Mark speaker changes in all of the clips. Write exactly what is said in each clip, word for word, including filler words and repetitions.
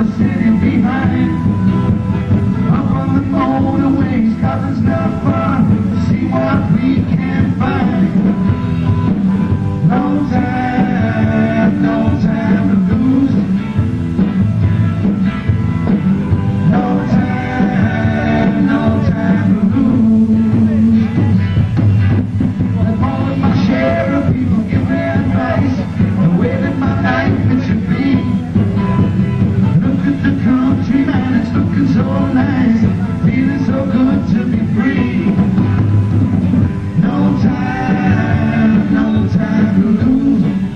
Speaker 1: city behind. Up on the motorway, Scotland's not far. See what we can find. No time, no time to lose. No time, no time to lose. I'm on my share of people give me advice. The way that my life it should be. Look at the country, man, it's looking so nice. Feeling so good to be free. No time, no time to lose.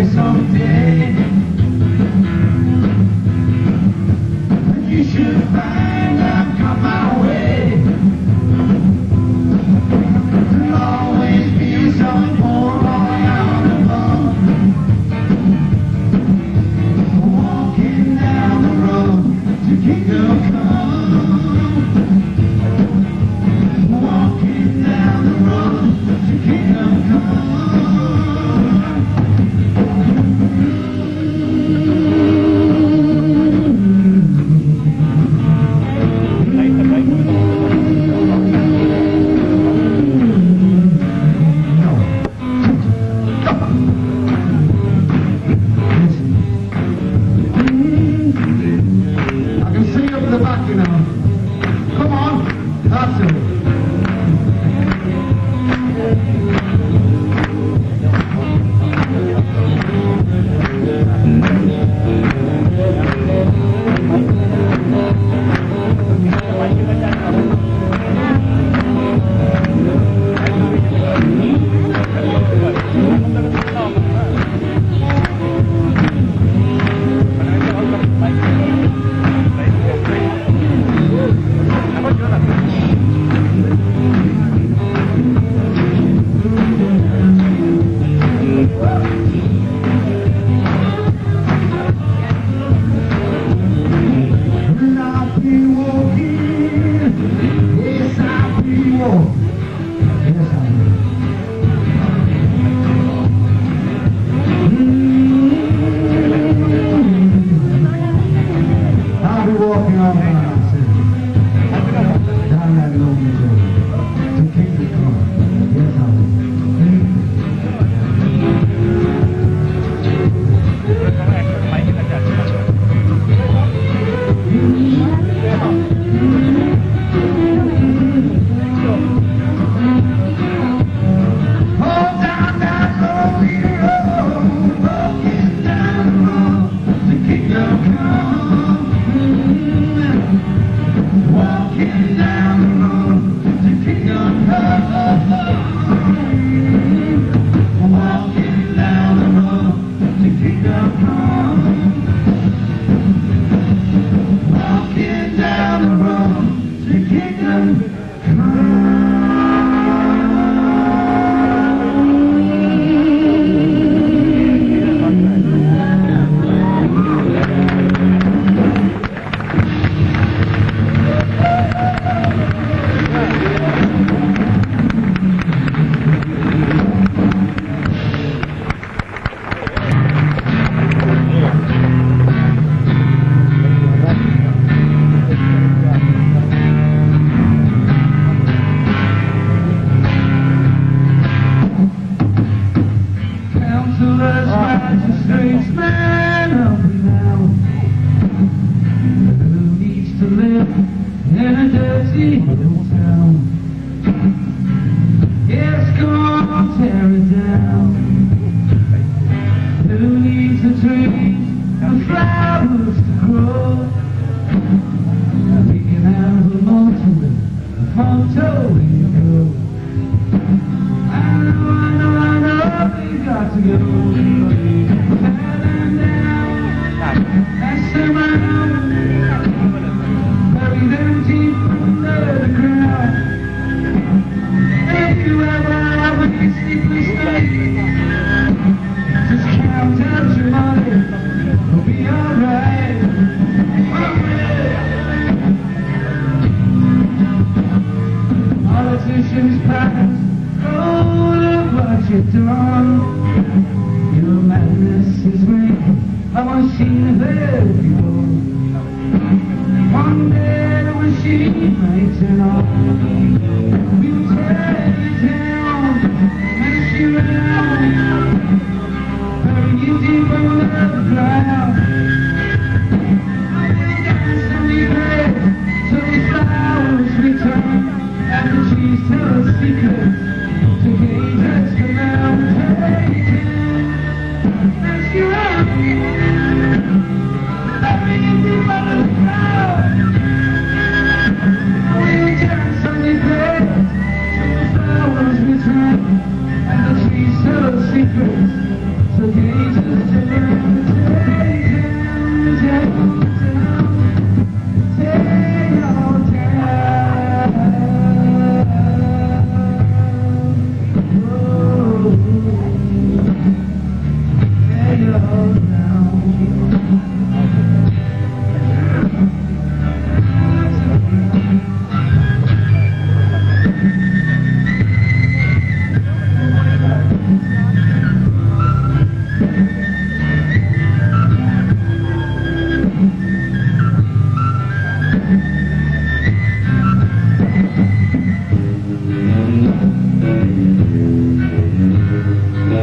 Speaker 1: away someday. And you should find I've come my way. There'll always be some poor boy on the run, walking down the road to kingdom come. Walking down the road to kingdom come.
Speaker 2: And the trees tell secrets, so can you just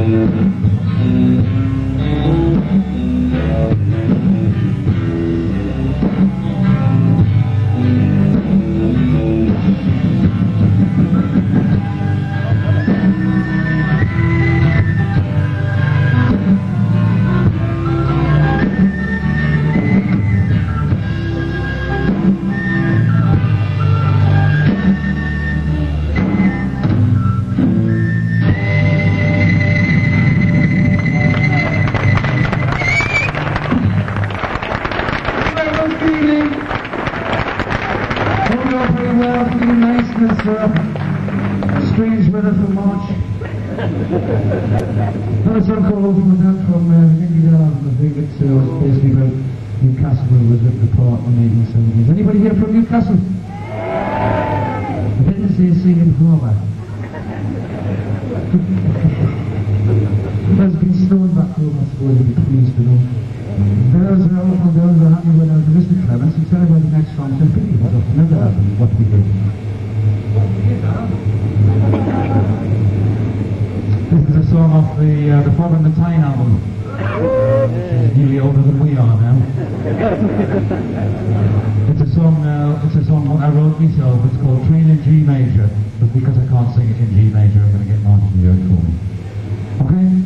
Speaker 1: Strange weather for March. Another song called Old from Down from uh, Indy Down. I think it's uh, basically about Newcastle when it was ripped apart in the eighteen seventies. Anybody here from Newcastle? I didn't say singing before that. There's been stoned back home, I suppose, you'd be pleased to know. Those are all from those are happy when I was a Mister Clements. And tell about the next song. So pretty well. Never happened. What we did. This is a song off the uh, the Fog and the Tyne album. It's nearly older than we are now. It's a song. Uh, it's a song I wrote myself. It's called Train in G Major. But because I can't sing it in G Major, I'm going to get Martin to do it for me. Okay.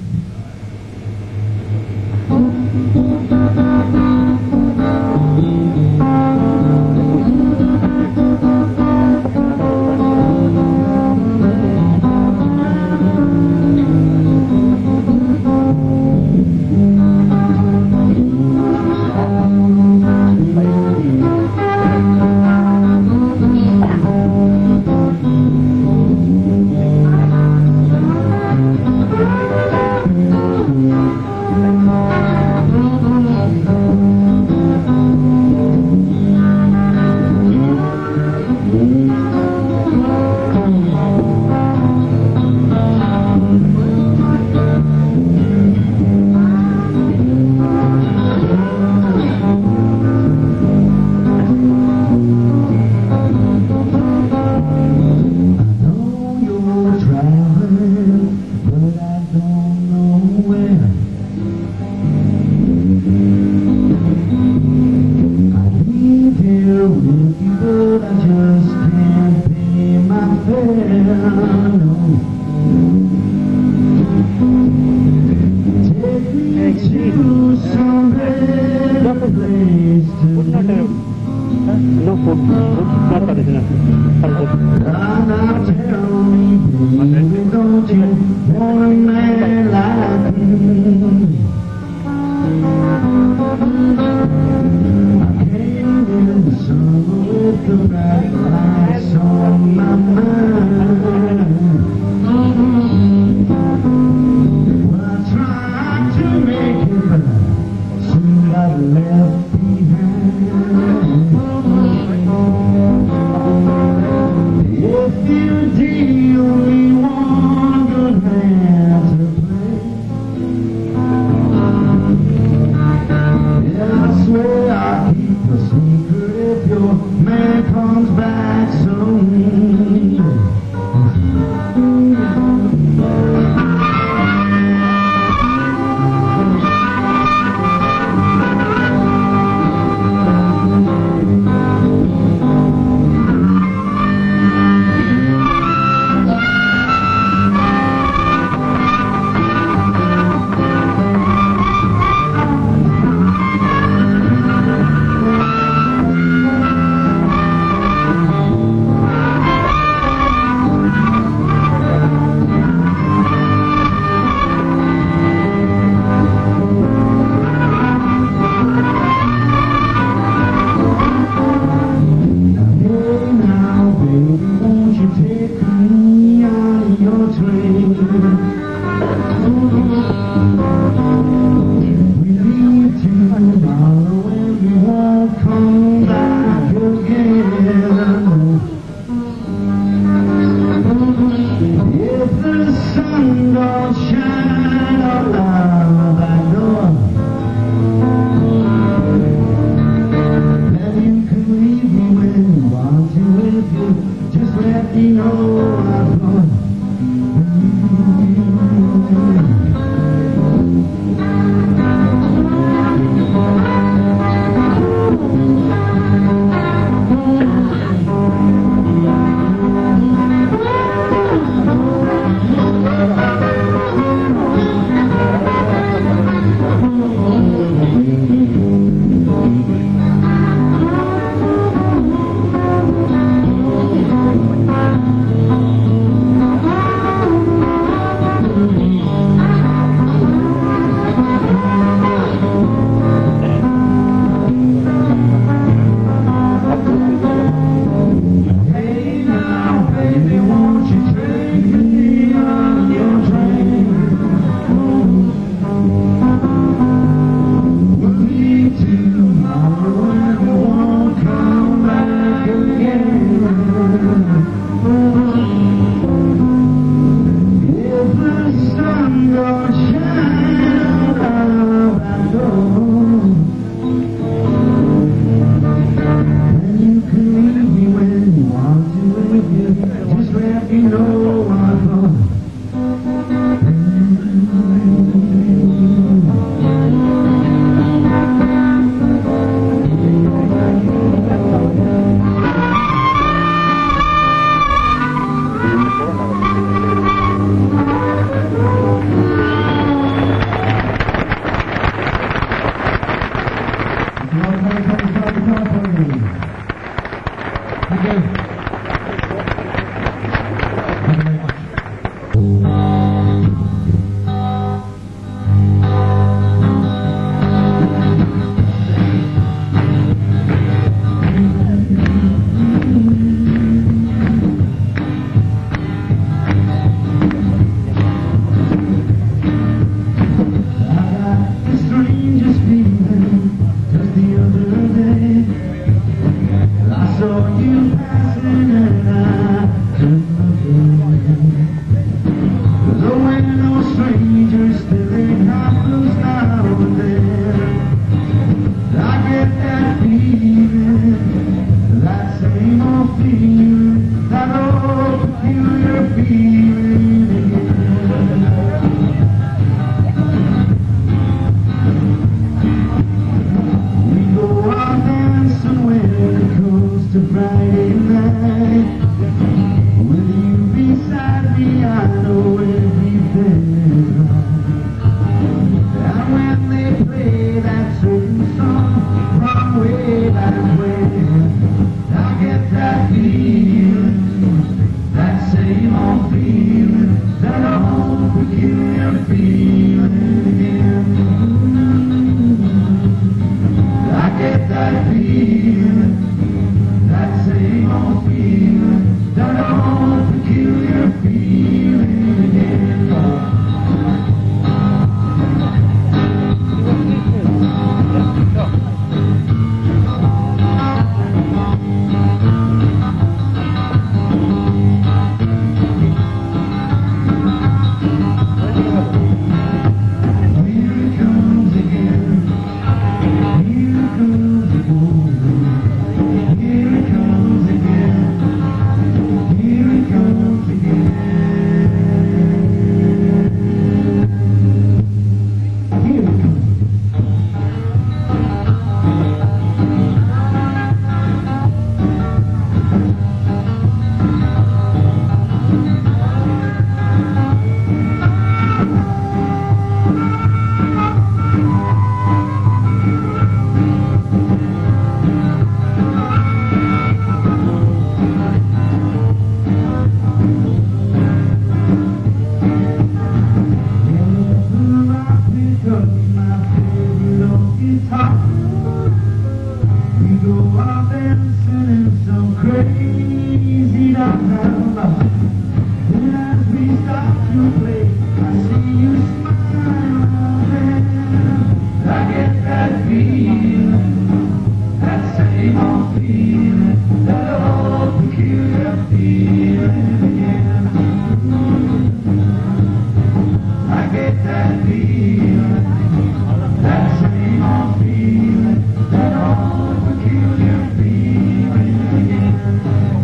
Speaker 1: that feeling, that same old feeling, that old peculiar feeling again.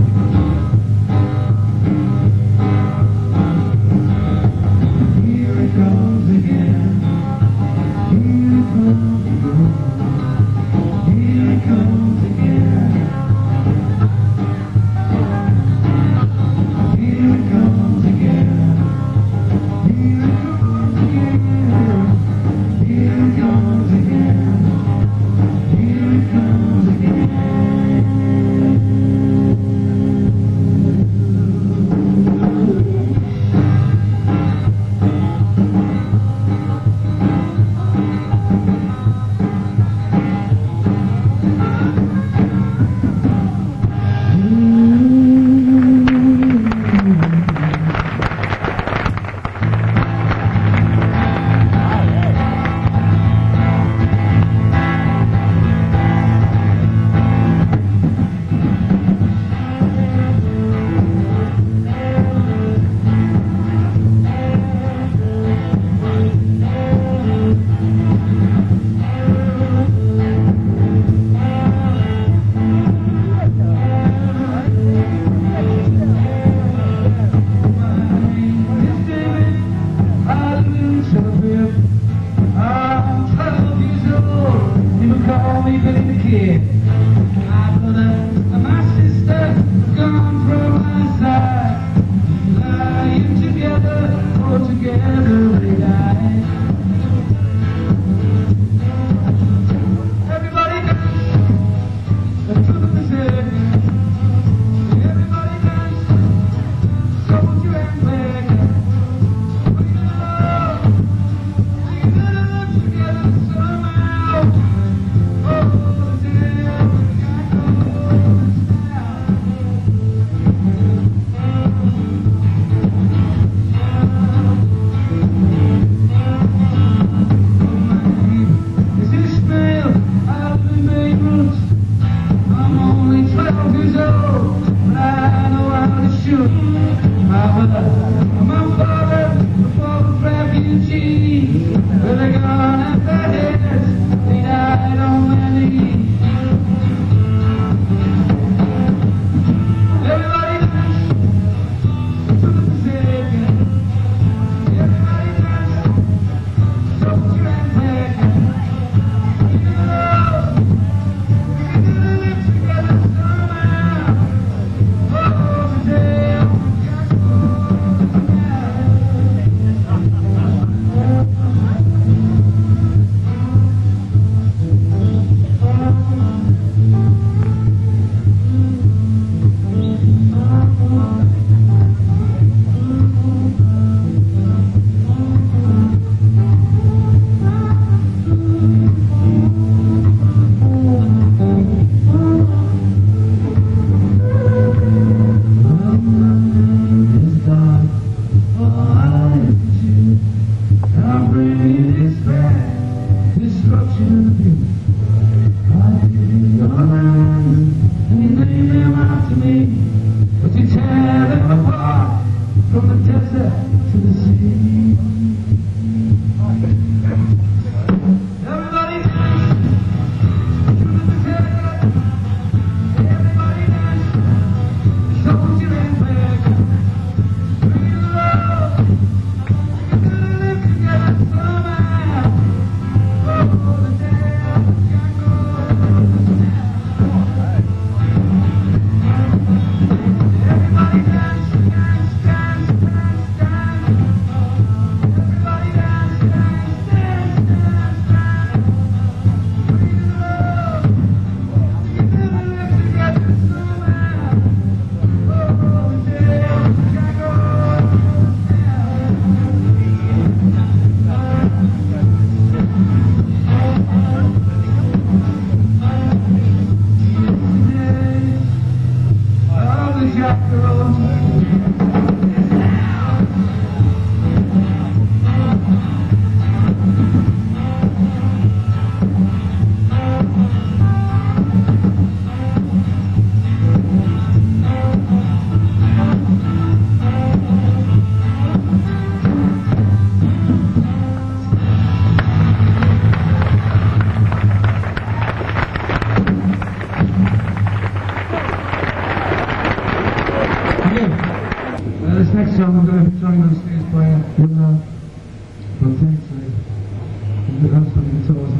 Speaker 1: Here it goes again. Here it comes again. Here it comes again. Here it comes again. Here it comes again.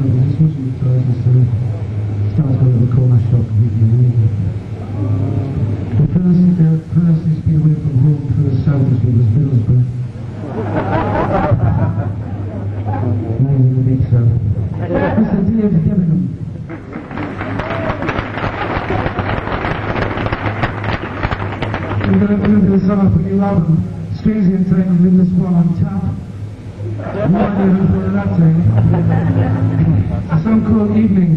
Speaker 1: this wasn't the first, so started going to the corner shop and getting moving. The first, the first has been away from home for the sodas was Middlesbrough. Now he's in the mix up. Mister Dave Debenham. We're going to do this off a new album, Strangely entitled With This One on Tap. No idea who put that thing. A song called Evening.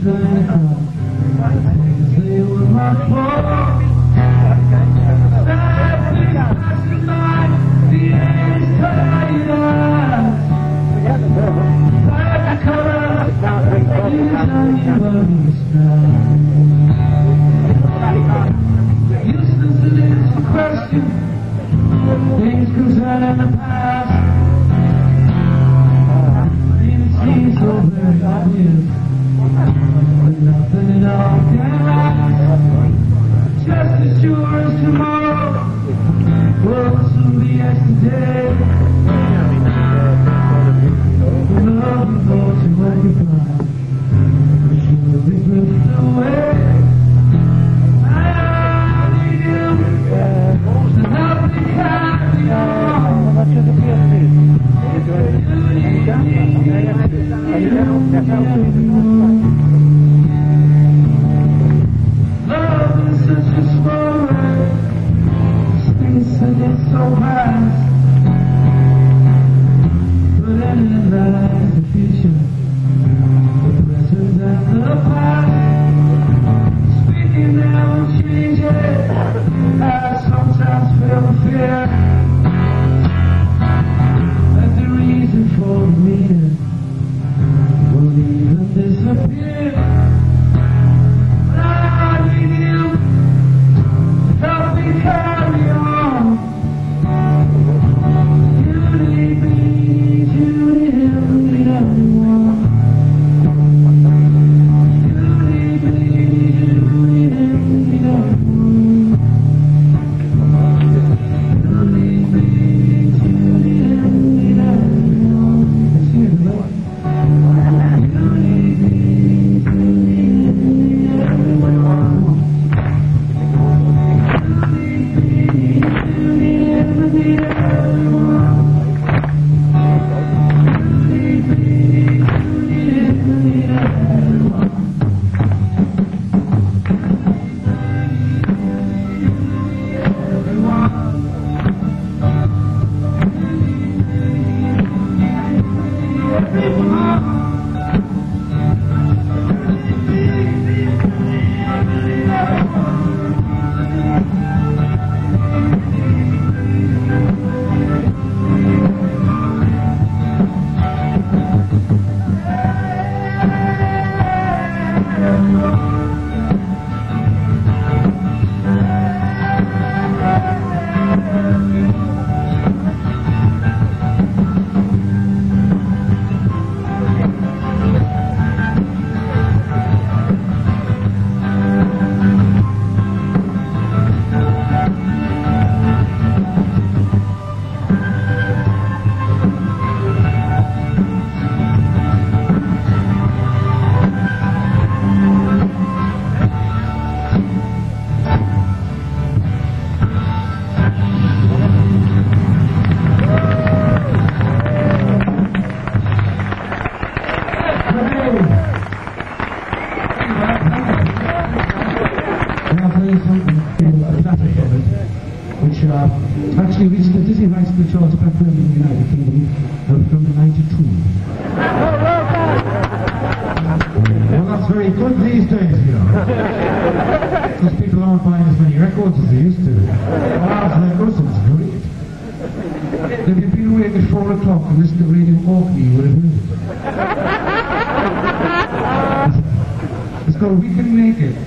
Speaker 1: trying to cry. They were my fault. Passing by, the end is tired eyes. Like a color, you anybody's now. Useless it is to question things concerning the past. And it seems so very obvious, but nothing at all can last. Just as sure as tomorrow will soon be yesterday. Love you go to where you fly, but you will be drifted away. I need you to help me carry on. Love is such a slow ride, space that gets so fast. But in the light, the future, the present and the past. Speaking now and changing, I sometimes feel the fear that the reason for the meaning will even disappear. But I need you to help me carry on. You need me, you need everyone. You need me, you need everyone. You need me, you need everyone. Excuse me, Lord. You need me, you need everyone. You need me, you need everyone. Which uh, actually reached the Disney rights to the charts back then in the United Kingdom uh, from ninety-two. Well, that's very good these days, you know. Because people aren't buying as many records as they used to. Wow, that goes, it's great. If you'd been awake at four o'clock and listened to Radio Orkney, you would have heard it. It's called We Can Make It.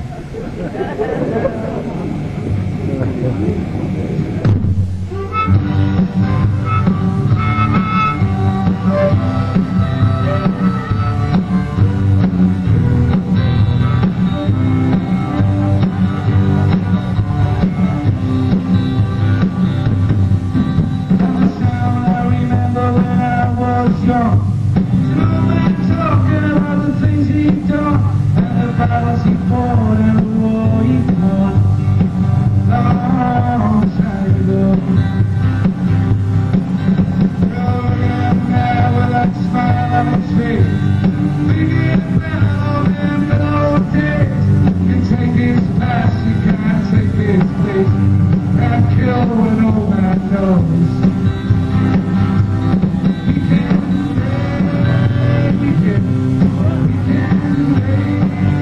Speaker 1: We can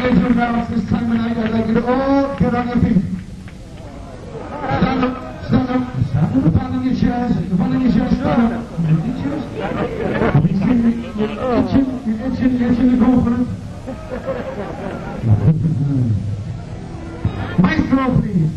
Speaker 1: going to announce this time of night, I'd like you to all get on your feet. Stand up, stand up, stand up, abandon your chairs, abandon your chairs, stand up. Abandon your chairs. You're itching, you're itching, you're itching to go for it. Maestro, please.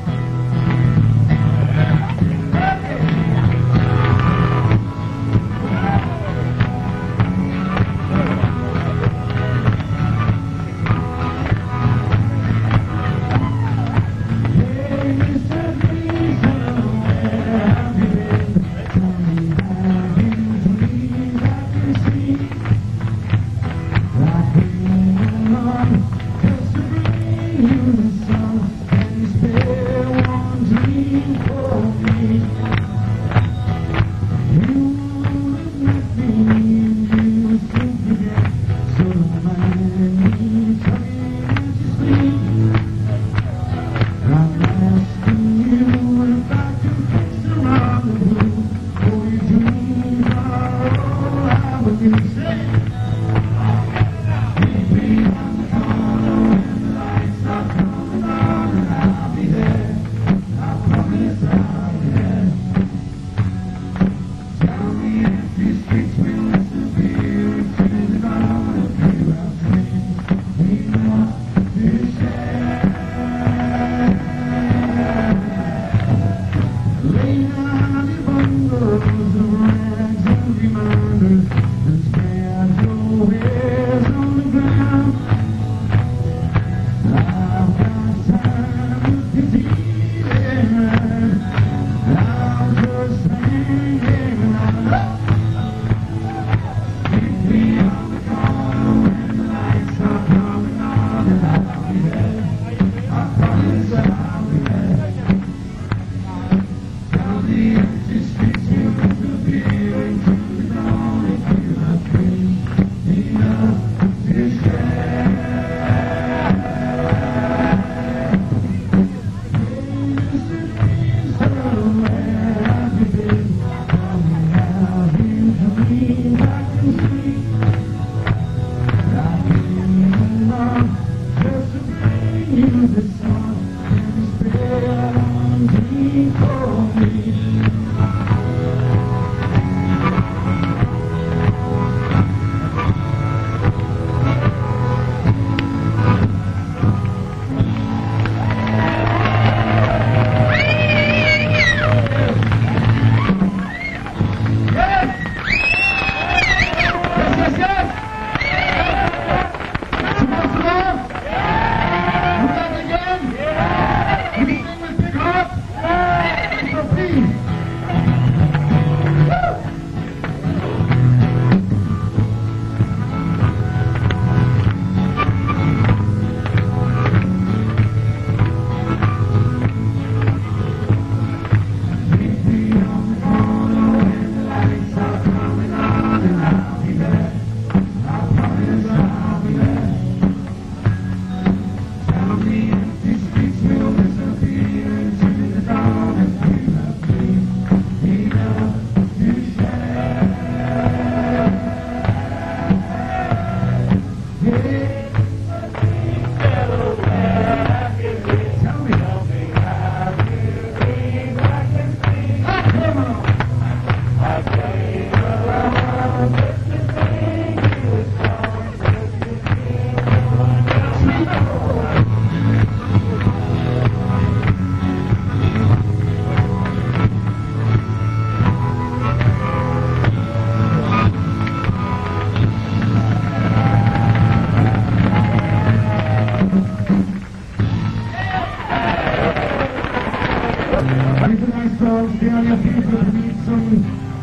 Speaker 2: Be on your feet with me, some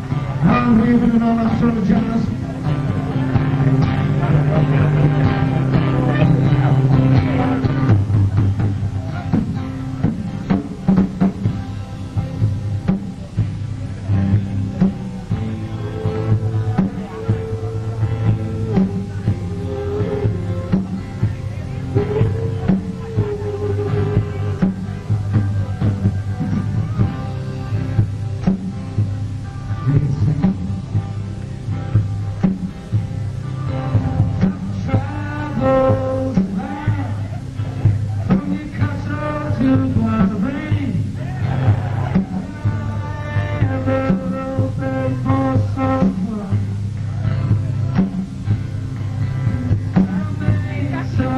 Speaker 2: hand waving and all that sort of jazz.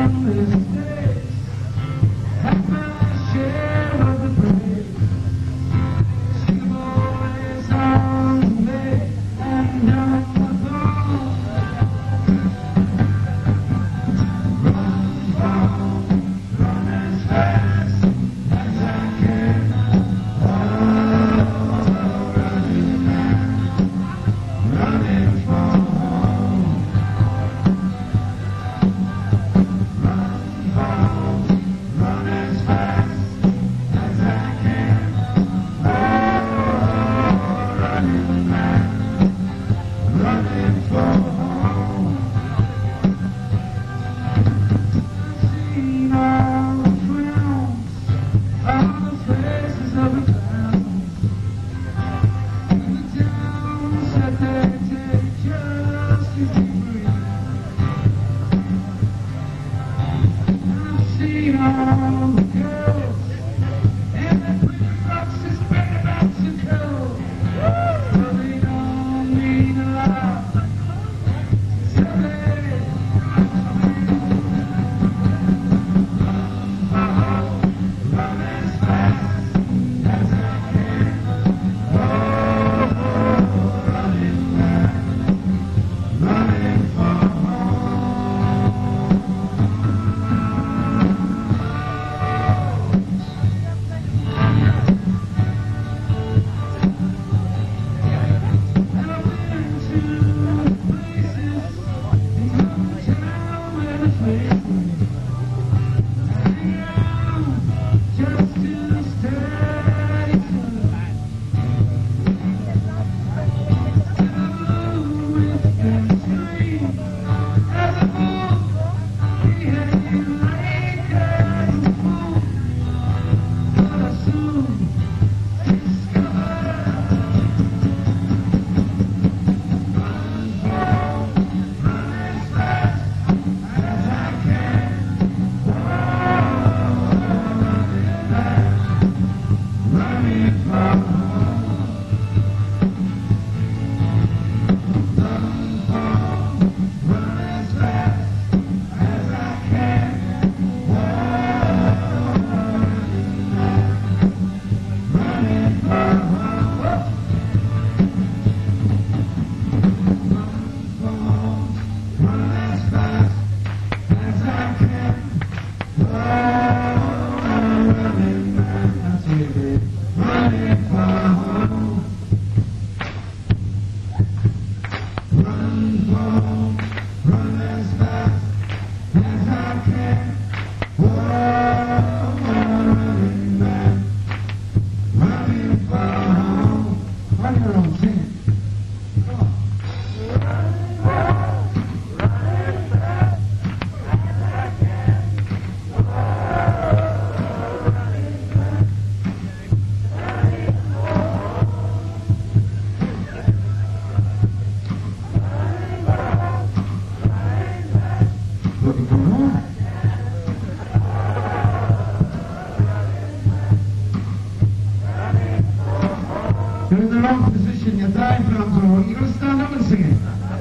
Speaker 2: You're in the wrong position. Your diaphragm's are wrong. You're going to stand up and sing it.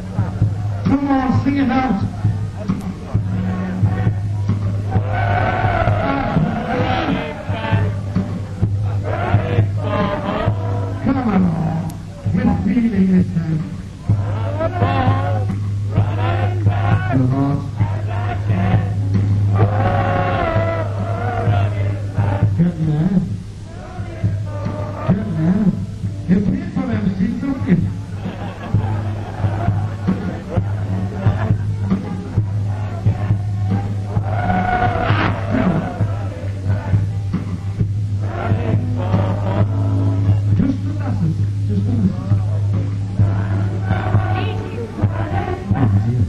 Speaker 2: Come on, sing it out. Come on. With feeling this time. Your heart. Good man. Good man. You paid for them, see something. Just the lasses. Just the lasses. Oh, dear.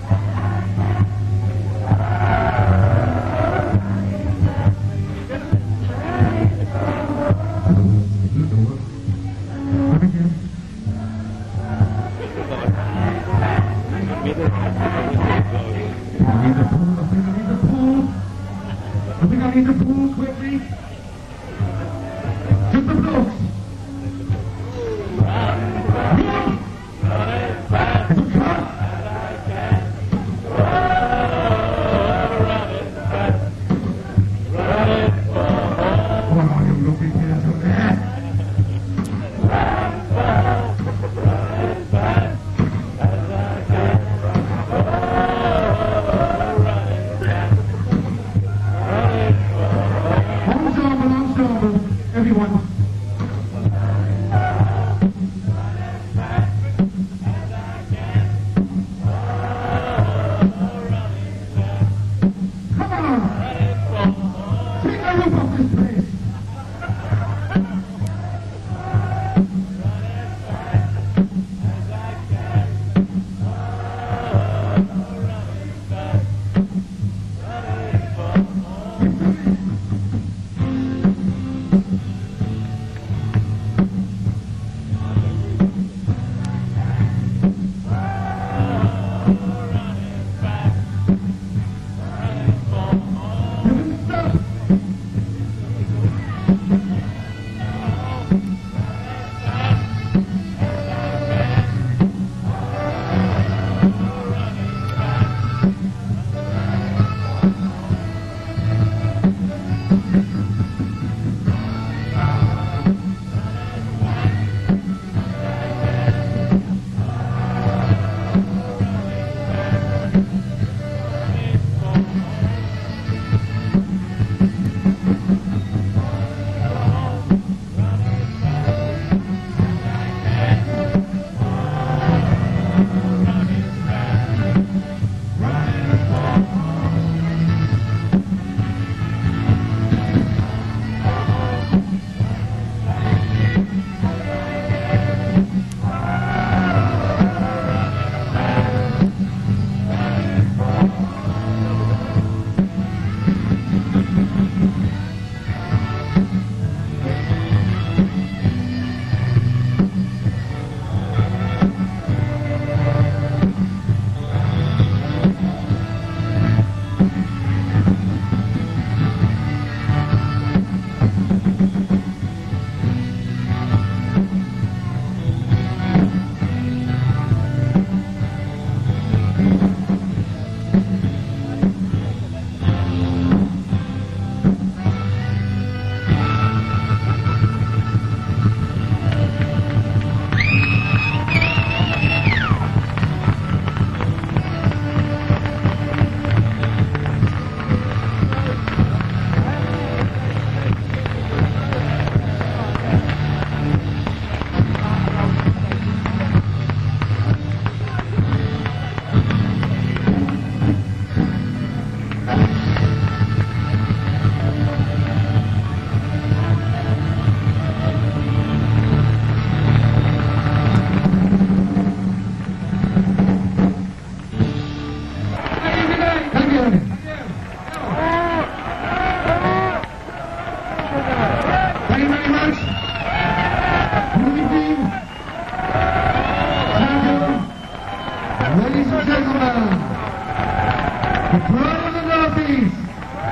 Speaker 2: I think I need to pull quickly. Just the blokes. It's a cut.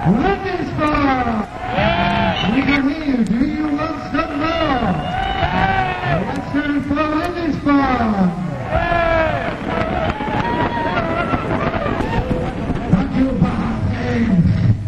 Speaker 2: Lindisfarne! We can hear you. Do you want some more? Let's hear it for Lindisfarne! Thank you, Martin!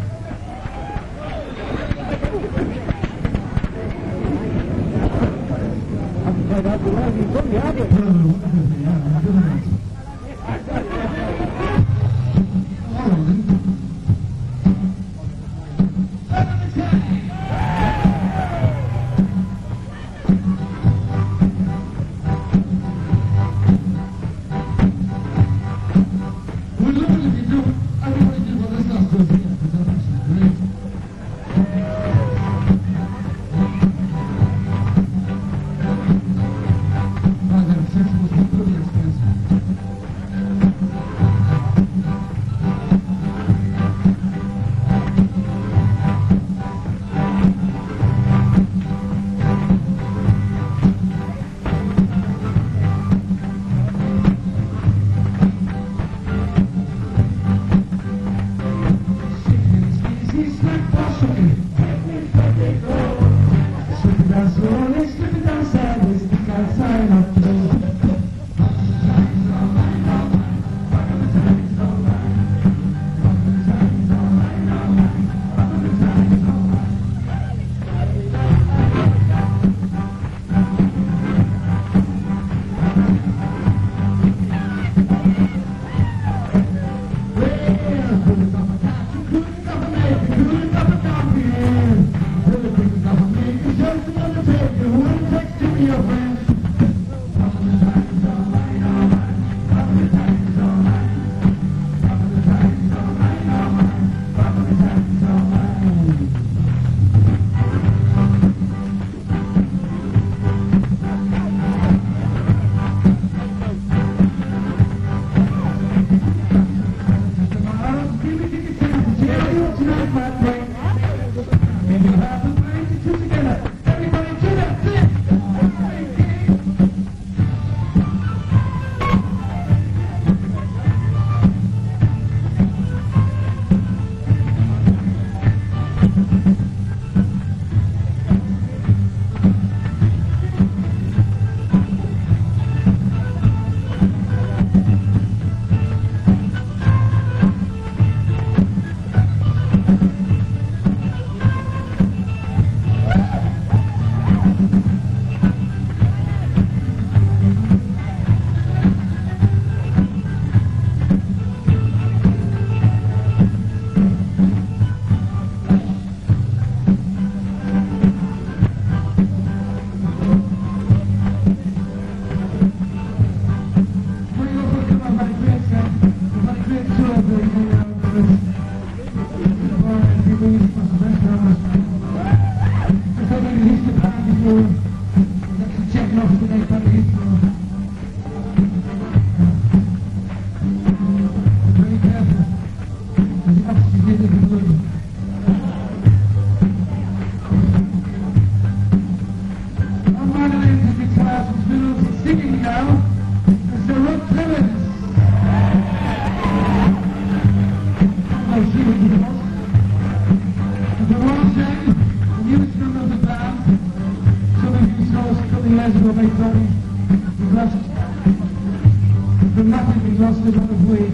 Speaker 2: Dramatically lost a lot of weight.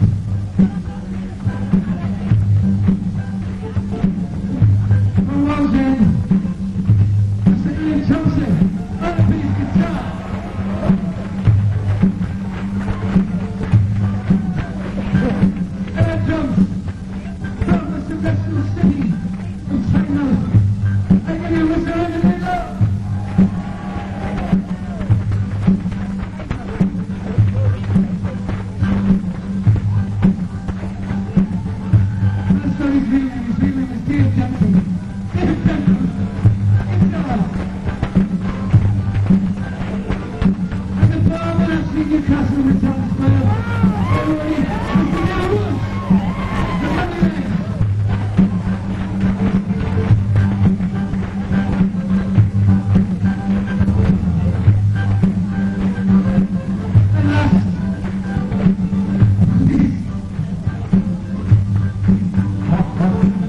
Speaker 2: Who was it? Mister Ian Thompson, on a bass guitar. Air drums from the Celestial City of China. I give you Mister Ian Thompson. Thank you.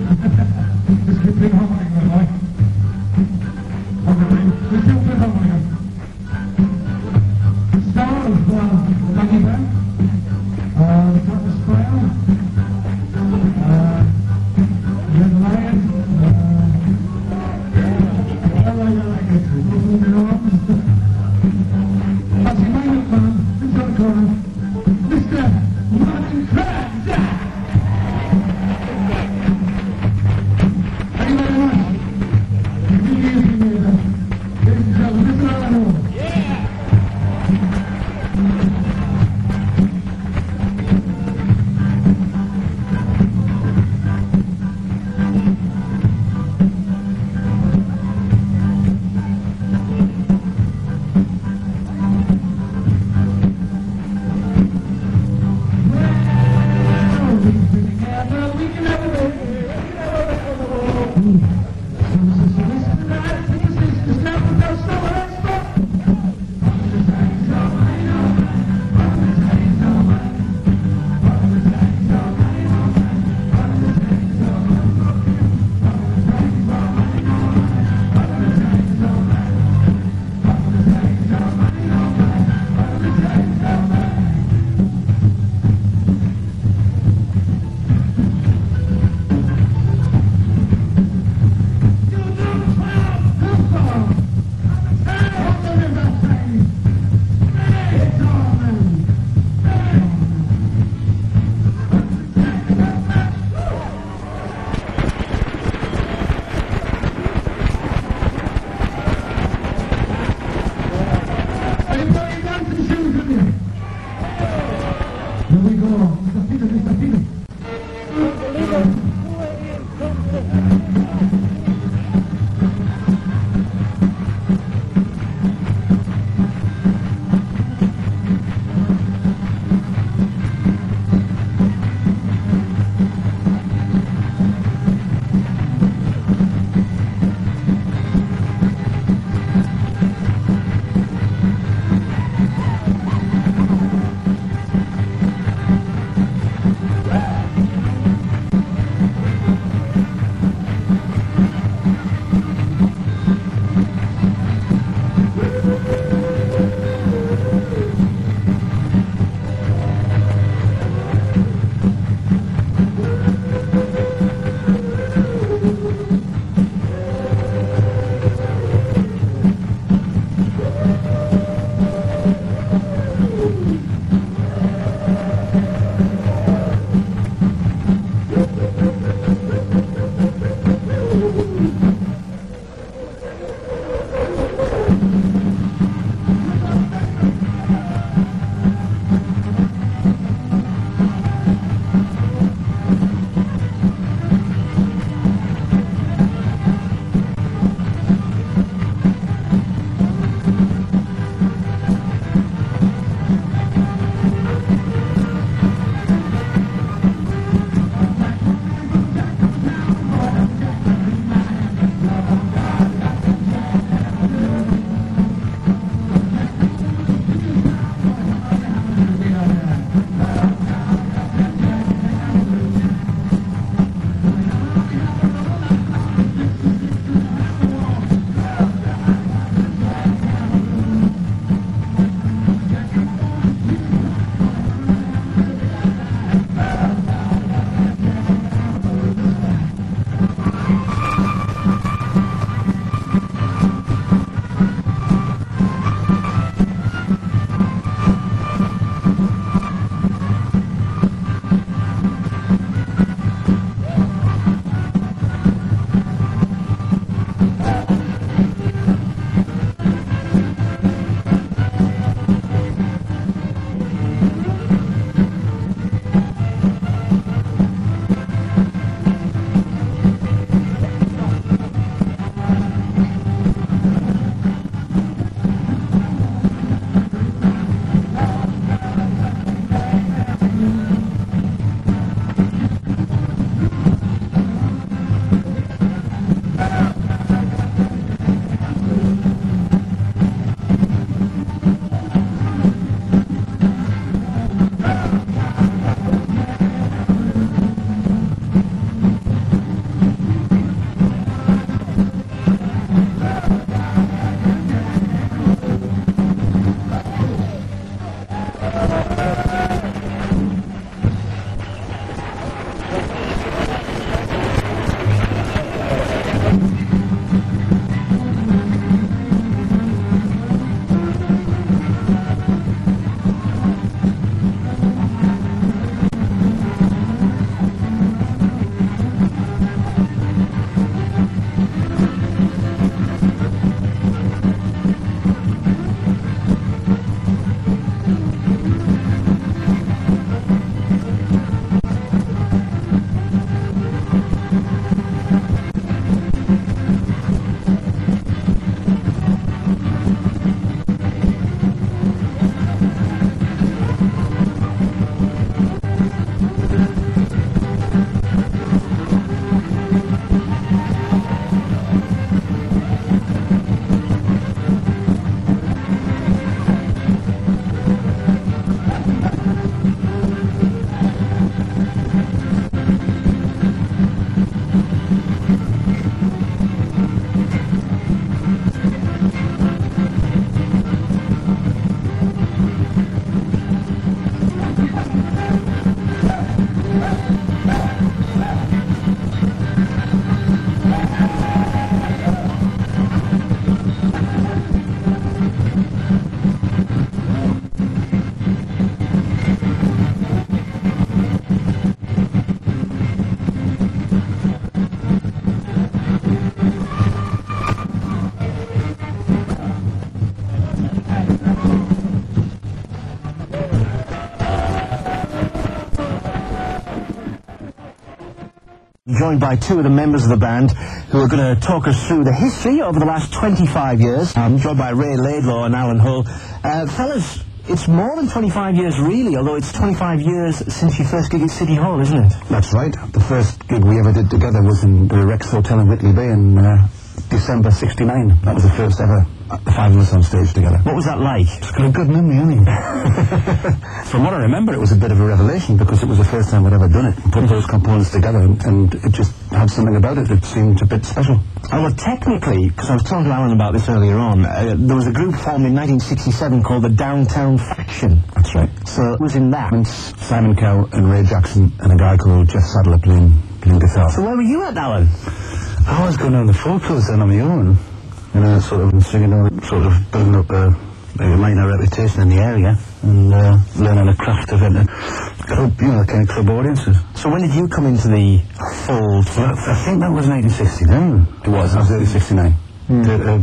Speaker 3: Joined by two of the members of the band who are going to talk us through the history over the last twenty-five years. I'm joined by Ray Laidlaw and Alan Hull. Uh, fellas, it's more than twenty-five years really, although it's twenty-five years since your first gig at City Hall, isn't it?
Speaker 2: That's right. The first gig we ever did together was in the Rex Hotel in Whitley Bay in uh, December sixty-nine. That was the first ever, uh, the five of us on stage together.
Speaker 3: What was that like?
Speaker 2: It's got a good memory, hasn't it? From what I remember, it was a bit of a revelation because it was the first time we'd ever done it and put those components together, and, and it just had something about it that seemed a bit special.
Speaker 3: Oh, well, technically, because I was talking to Alan about this earlier on, uh, there was a group formed in nineteen sixty-seven called the Downtown Faction.
Speaker 2: That's right.
Speaker 3: So it was in that.
Speaker 2: And Simon Cowell and Ray Jackson and a guy called Jeff Sadler playing, playing guitar.
Speaker 3: So where were you at, Alan?
Speaker 2: I was going down the folk clubs then on my own, you know, sort of singing, sort of building up a, a minor reputation in the area and uh, learning the craft of it, and club, you know, kind of club audiences.
Speaker 3: So when did you come into the fold?
Speaker 2: Well, I think that was nineteen sixty-nine. It was, that was early sixty-nine. Mm. The, uh,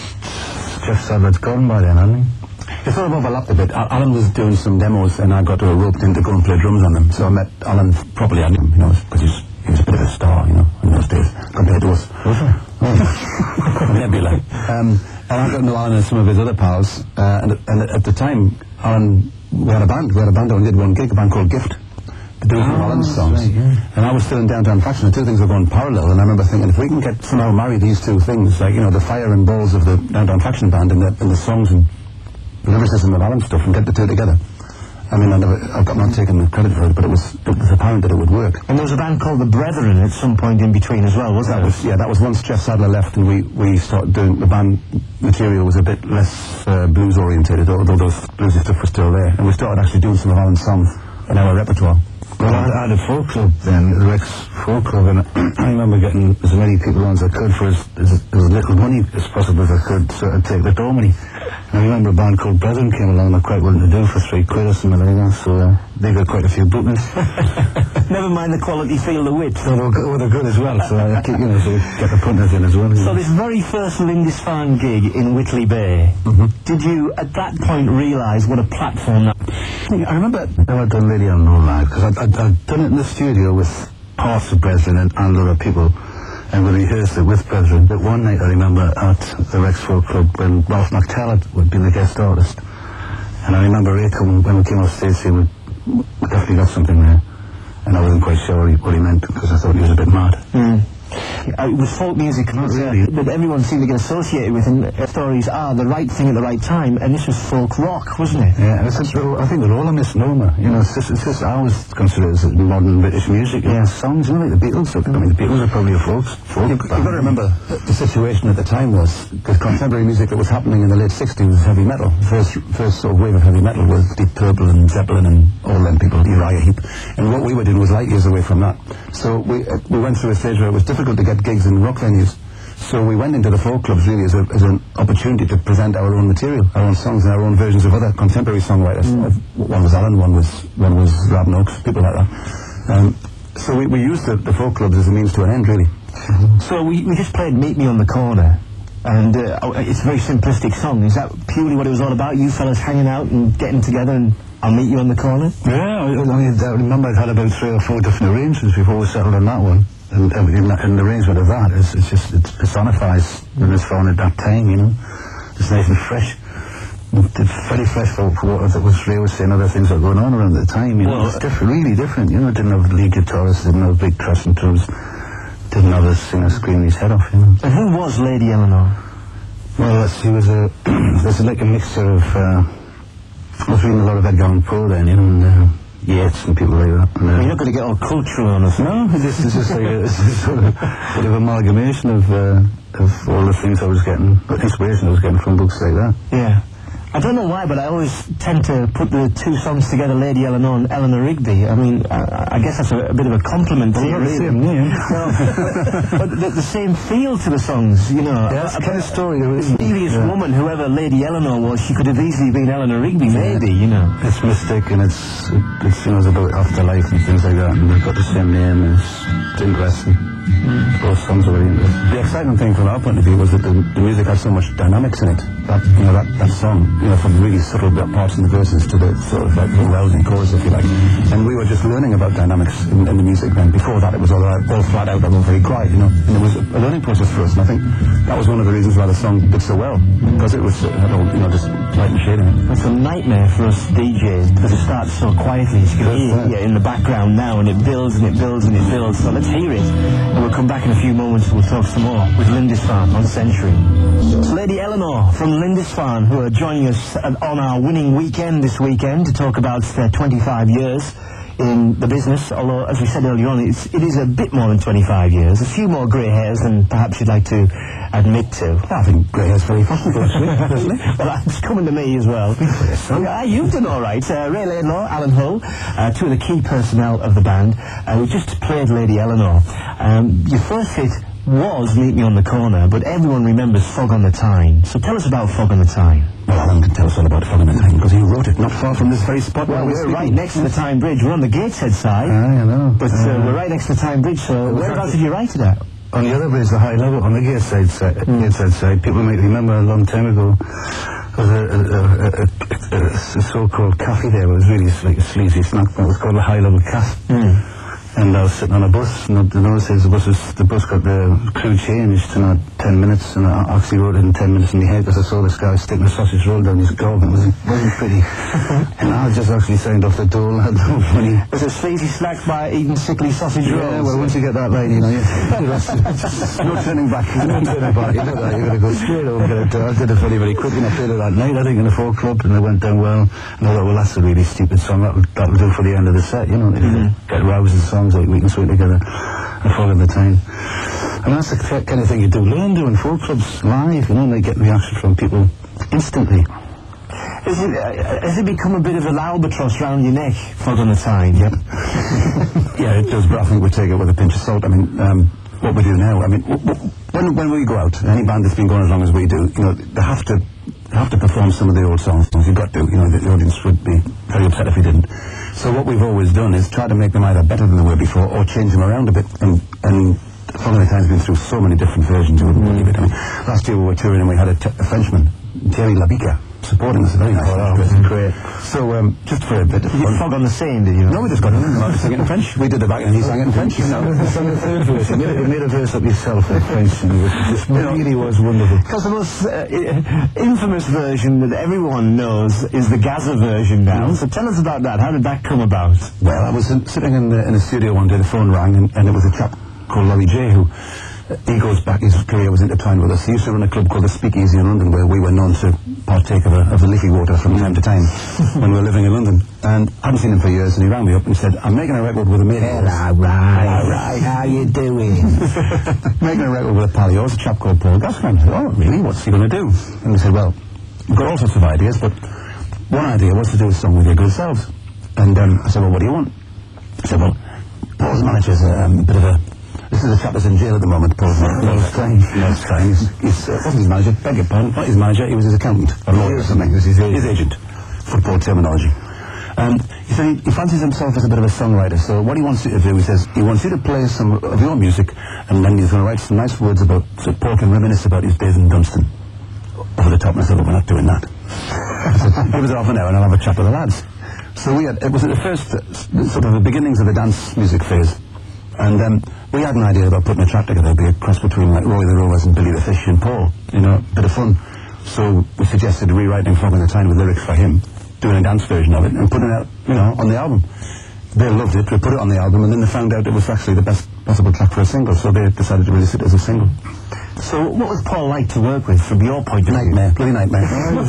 Speaker 2: Jeff Sadler's gone by then, hadn't he? It sort of overlapped a bit. Alan was doing some demos and I got uh, roped in to go and play drums on them. So I met Alan properly, I knew him, you know, because he's he was a bit of a star, you know, in those days, compared to us. Was he? Oh. Nebula. Um, and I got to know Alan and some of his other pals, uh, and, and at the time, Alan, we had a band, we had a band and did one gig, a band called Gift, to do some of Alan's songs. Right, yeah. And I was still in Downtown Faction, the two things were going parallel, and I remember thinking, if we can get somehow marry these two things, like, you know, the fire and balls of the Downtown Faction band and the, and the songs and the lyricism of Alan's stuff, and get the two together. I mean, I never, I've not taken the credit for it, but it was, it was apparent that it would work.
Speaker 3: And there was a band called The Brethren at some point in between as well, wasn't
Speaker 2: that
Speaker 3: there?
Speaker 2: Was, yeah, that was once Jeff Sadler left and we, we started doing, the band material was a bit less uh, blues orientated, although those bluesy stuff was still there. And we started actually doing some of Alan's songs in our repertoire. Well, I, I had a folk club then, the Rex Folk Club, and I remember getting as many people on as I could for as, as, as little money as possible as I could sort of take the door money. And I remember a band called Brethren came along and quite willing to do for three quid or something like that, so uh, they got quite a few bookings.
Speaker 3: Never mind the quality, feel the wit.
Speaker 2: So they were, good, they were good as well, so I keep, you know, so get the punters in as well.
Speaker 3: So this very first Lindisfarne gig in Whitley Bay, mm-hmm. did you at that point realise what a platform that...
Speaker 2: I remember I'd done Radio No Live, because I'd, I'd, I'd done it in the studio with parts of Brethren and, and other people, and we rehearsed it with Brethren. But one night I remember at the Rex Folk Club when Ralph McTaggart would be the guest artist, and I remember Ray coming, when we came off stage saying, we, we definitely got something there, and I wasn't quite sure what he, what he meant, because I thought he was a bit mad.
Speaker 3: Mm. Uh, it was folk music,
Speaker 2: not really,
Speaker 3: that everyone seemed to get associated with, and uh, stories are the right thing at the right time, and this was folk rock, wasn't it?
Speaker 2: Yeah, it's just, I think they're all a misnomer. You know, it's just, it's just I always consider it as modern British music. Yeah, songs, you know, like the Beatles. I mean, the Beatles are probably a folk. folk You've, you've got to remember the situation at the time was because contemporary music that was happening in the late sixties was heavy metal. The first, first sort of wave of heavy metal was Deep Purple and Zeppelin and all them people, Uriah Heep. And what we were doing was light years away from that. So we uh, we went through a stage where it was difficult to get gigs in rock venues. So we went into the folk clubs really as, a, as an opportunity to present our own material, our own songs and our own versions of other contemporary songwriters. Mm. One was Alan, one was one was Robin Oakes, people like that. Um, so we, we used the, the folk clubs as a means to an end, really.
Speaker 3: Mm-hmm. So we, we just played Meet Me on the Corner, and uh, oh, it's a very simplistic song. Is that purely what it was all about, you fellas hanging out and getting together and I'll meet you on the corner?
Speaker 2: Yeah, I, I, mean, I remember I'd had about three or four different arrangements before we settled on that one. And, and, and the arrangement of that is it's just it personifies Lindisfarne at that time, you know. It's nice and fresh. It's very fresh for, for what it was Ray was saying, other things that were going on around the time, you know. Well, it's different, really different, you know. It didn't have lead guitarists, didn't have big crushing drums, didn't have a singer screaming his head off, you know.
Speaker 3: And who was Lady Eleanor?
Speaker 2: Well, she was a there's like a mixture of uh, I was reading a lot of Edgar Allan Poe then, you know, and uh, Yeats and people like that. And, uh,
Speaker 3: well, you're not going to get all cultural on us.
Speaker 2: No, this is just like a, it's just sort of a bit of amalgamation of uh, of all the things I was getting, inspiration I was getting from books like that.
Speaker 3: Yeah. I don't know why, but I always tend to put the two songs together, Lady Eleanor and Eleanor Rigby. I mean, I, I guess that's a, a bit of a compliment to you, really.
Speaker 2: The same name.
Speaker 3: No, but the, the same feel to the songs, you know.
Speaker 2: Yeah, that's the kind of story.
Speaker 3: This devious yeah. woman, whoever Lady Eleanor was, she could have easily been Eleanor Rigby, yeah. maybe, you know.
Speaker 2: It's mystic, and it's, it, it's, you know, it's about afterlife and things like that, and they've got the same name, and it's interesting. Mm. Both songs are really interesting. The exciting thing from our point of view was that the, the music had so much dynamics in it. That, you know, that, that song you know, from really subtle parts in the verses to the sort of like the welding chorus, if you like. And we were just learning about dynamics in, in the music then. Before that, it was all, right, all flat out, all very quiet, you know. And it was a learning process for us, and I think that was one of the reasons why the song did so well, because it was, uh, had all, you know, just light and shade in it.
Speaker 3: It's a nightmare for us D Js, because it starts so quietly. You can hear
Speaker 2: Yeah.
Speaker 3: it in the background now, and it builds and it builds and it builds. So let's hear it. And we'll come back in a few moments and we'll talk some more with Lindisfarne on Century. It's Lady Eleanor from Lindisfarne, who are joining us on our winning weekend this weekend to talk about their twenty-five years in the business, although, as we said earlier on, it's, it is a bit more than twenty-five years. A few more grey hairs than perhaps you'd like to admit to.
Speaker 2: I think grey hair's very fashionable, actually.
Speaker 3: Well, it's coming to me as well. Yeah, you've done all right. Uh, Ray Laidlaw, Alan Hull, uh, two of the key personnel of the band. Uh, we just played Lady Eleanor. Um, your first hit was Meet Me on the Corner, but everyone remembers Fog on the Tyne. So tell us about Fog on the Tyne.
Speaker 2: Well, Alan can tell us all about Fog on the Tyne, because he wrote it not far from this very spot.
Speaker 3: Well,
Speaker 2: where
Speaker 3: we're
Speaker 2: speaking.
Speaker 3: right next to the Tyne Bridge. We're on the Gateshead side.
Speaker 2: I know.
Speaker 3: But uh, we're right next to the Tyne Bridge, so whereabouts did you write it at?
Speaker 2: On the other bridge, the high level, on the Gateside side, mm. Gateside side, people might remember a long time ago, there was a, a, a, a, a, a so-called cafe there. It was really like a sleazy snack, but it was called a high level cafe. Mm. And I was sitting on a bus, and the notice says the bus, was, the bus got the crew changed in uh, ten minutes, and I actually wrote it in ten minutes in my head, because I saw this guy sticking a sausage roll down his gob, and it wasn't, wasn't pretty. And I just actually signed off the door, and had no money.
Speaker 3: Was it sleazy snack by eating sickly sausage rolls?
Speaker 2: Yeah, well, once you get that line, you know, you, no turning back, no turning back, you know that, you've got to go straight over and get it done. I did it very, very quickly, and I played it that night, I think, in the folk club, and it went down well. And I thought, well, that's a really stupid song, that'll, that'll do for the end of the set, you know, mm-hmm. Get rousing songs like We Can Sweat Together, and Fog on the Tyne. I mean, that's the kind of thing you do learn doing folk clubs live, you know, and they get reaction from people instantly.
Speaker 3: Is it, uh, has it become a bit of an albatross round your neck, Fog on the Tyne?
Speaker 2: Yep. Yeah, it does, but I think we take it with a pinch of salt. I mean, um, what we do now, I mean, w- w- when when we go out, any band that's been going as long as we do, you know, they have to they have to perform some of the old songs. You've got to, you know, the, the audience would be very upset if we didn't. So what we've always done is try to make them either better than they were before, or change them around a bit. And and Fog on the Tyne's been through so many different versions, you wouldn't believe it. I mean, last year we were touring and we had a, t- a Frenchman, Thierry Labica, supporting us. Very nice.
Speaker 3: Oh, that was great.
Speaker 2: So, um, just for a bit of fun.
Speaker 3: Fog on the Seine, did you?
Speaker 2: No, we just got him to sing it in French. We did the back and he sang it in French. You know, he sang the third verse. You made, made a verse up yourself in French, and it was just, you know, really was wonderful.
Speaker 3: Because the most uh, infamous version that everyone knows is the Gaza version now. Mm-hmm. So tell us about that. How did that come about?
Speaker 2: Well, I was in, sitting in the, in the studio one day, the phone rang, and, and it was a chap called Laurie J, who he goes back, his career was intertwined with us. He used to run a club called the Speakeasy in London, where we were known to partake of, a, of the leafy water from time to time when we were living in London. And I hadn't seen him for years, and he rang me up and said, I'm making a record with a mate.
Speaker 3: Hello, right, right, how you doing?
Speaker 2: Making a record with a pal of yours, a chap called Paul Gascoigne. I said, oh, really? What's he going to do? And he said, well, we've got all sorts of ideas, but one idea was to do a song with your good selves. And um, I said, well, what do you want? He said, well, Paul's manager's um, a bit of a... This is a chap that's in jail at the moment, Paul Stein. No, Stein. He's, he's, uh, wasn't his manager, beg your pardon, not his manager, he was his accountant, a lawyer or something. His, his, his agent, football terminology. And he said he, he fancies himself as a bit of a songwriter, so what he wants you to do, he says, he wants you to play some of your music, and then he's going to write some nice words about, so Paul can reminisce about his days in Dunstan. Over the top, and I said, look, we're not doing that. I said, give us half an hour and I'll have a chat with the lads. So we had, it was at the first, uh, sort of the beginnings of the dance music phase. And um, we had an idea about putting a track together, be a cross between like Roy the Rovers and Billy the Fish and Paul, you know, a bit of fun. So we suggested rewriting Fog on the Tyne with lyrics for him, doing a dance version of it, and putting it out, you know, on the album. They loved it, we put it on the album, and then they found out it was actually the best possible track for a single, so they decided to release it as a single.
Speaker 3: So what was Paul like to work with from your point of view?
Speaker 2: Nightmare, bloody nightmare.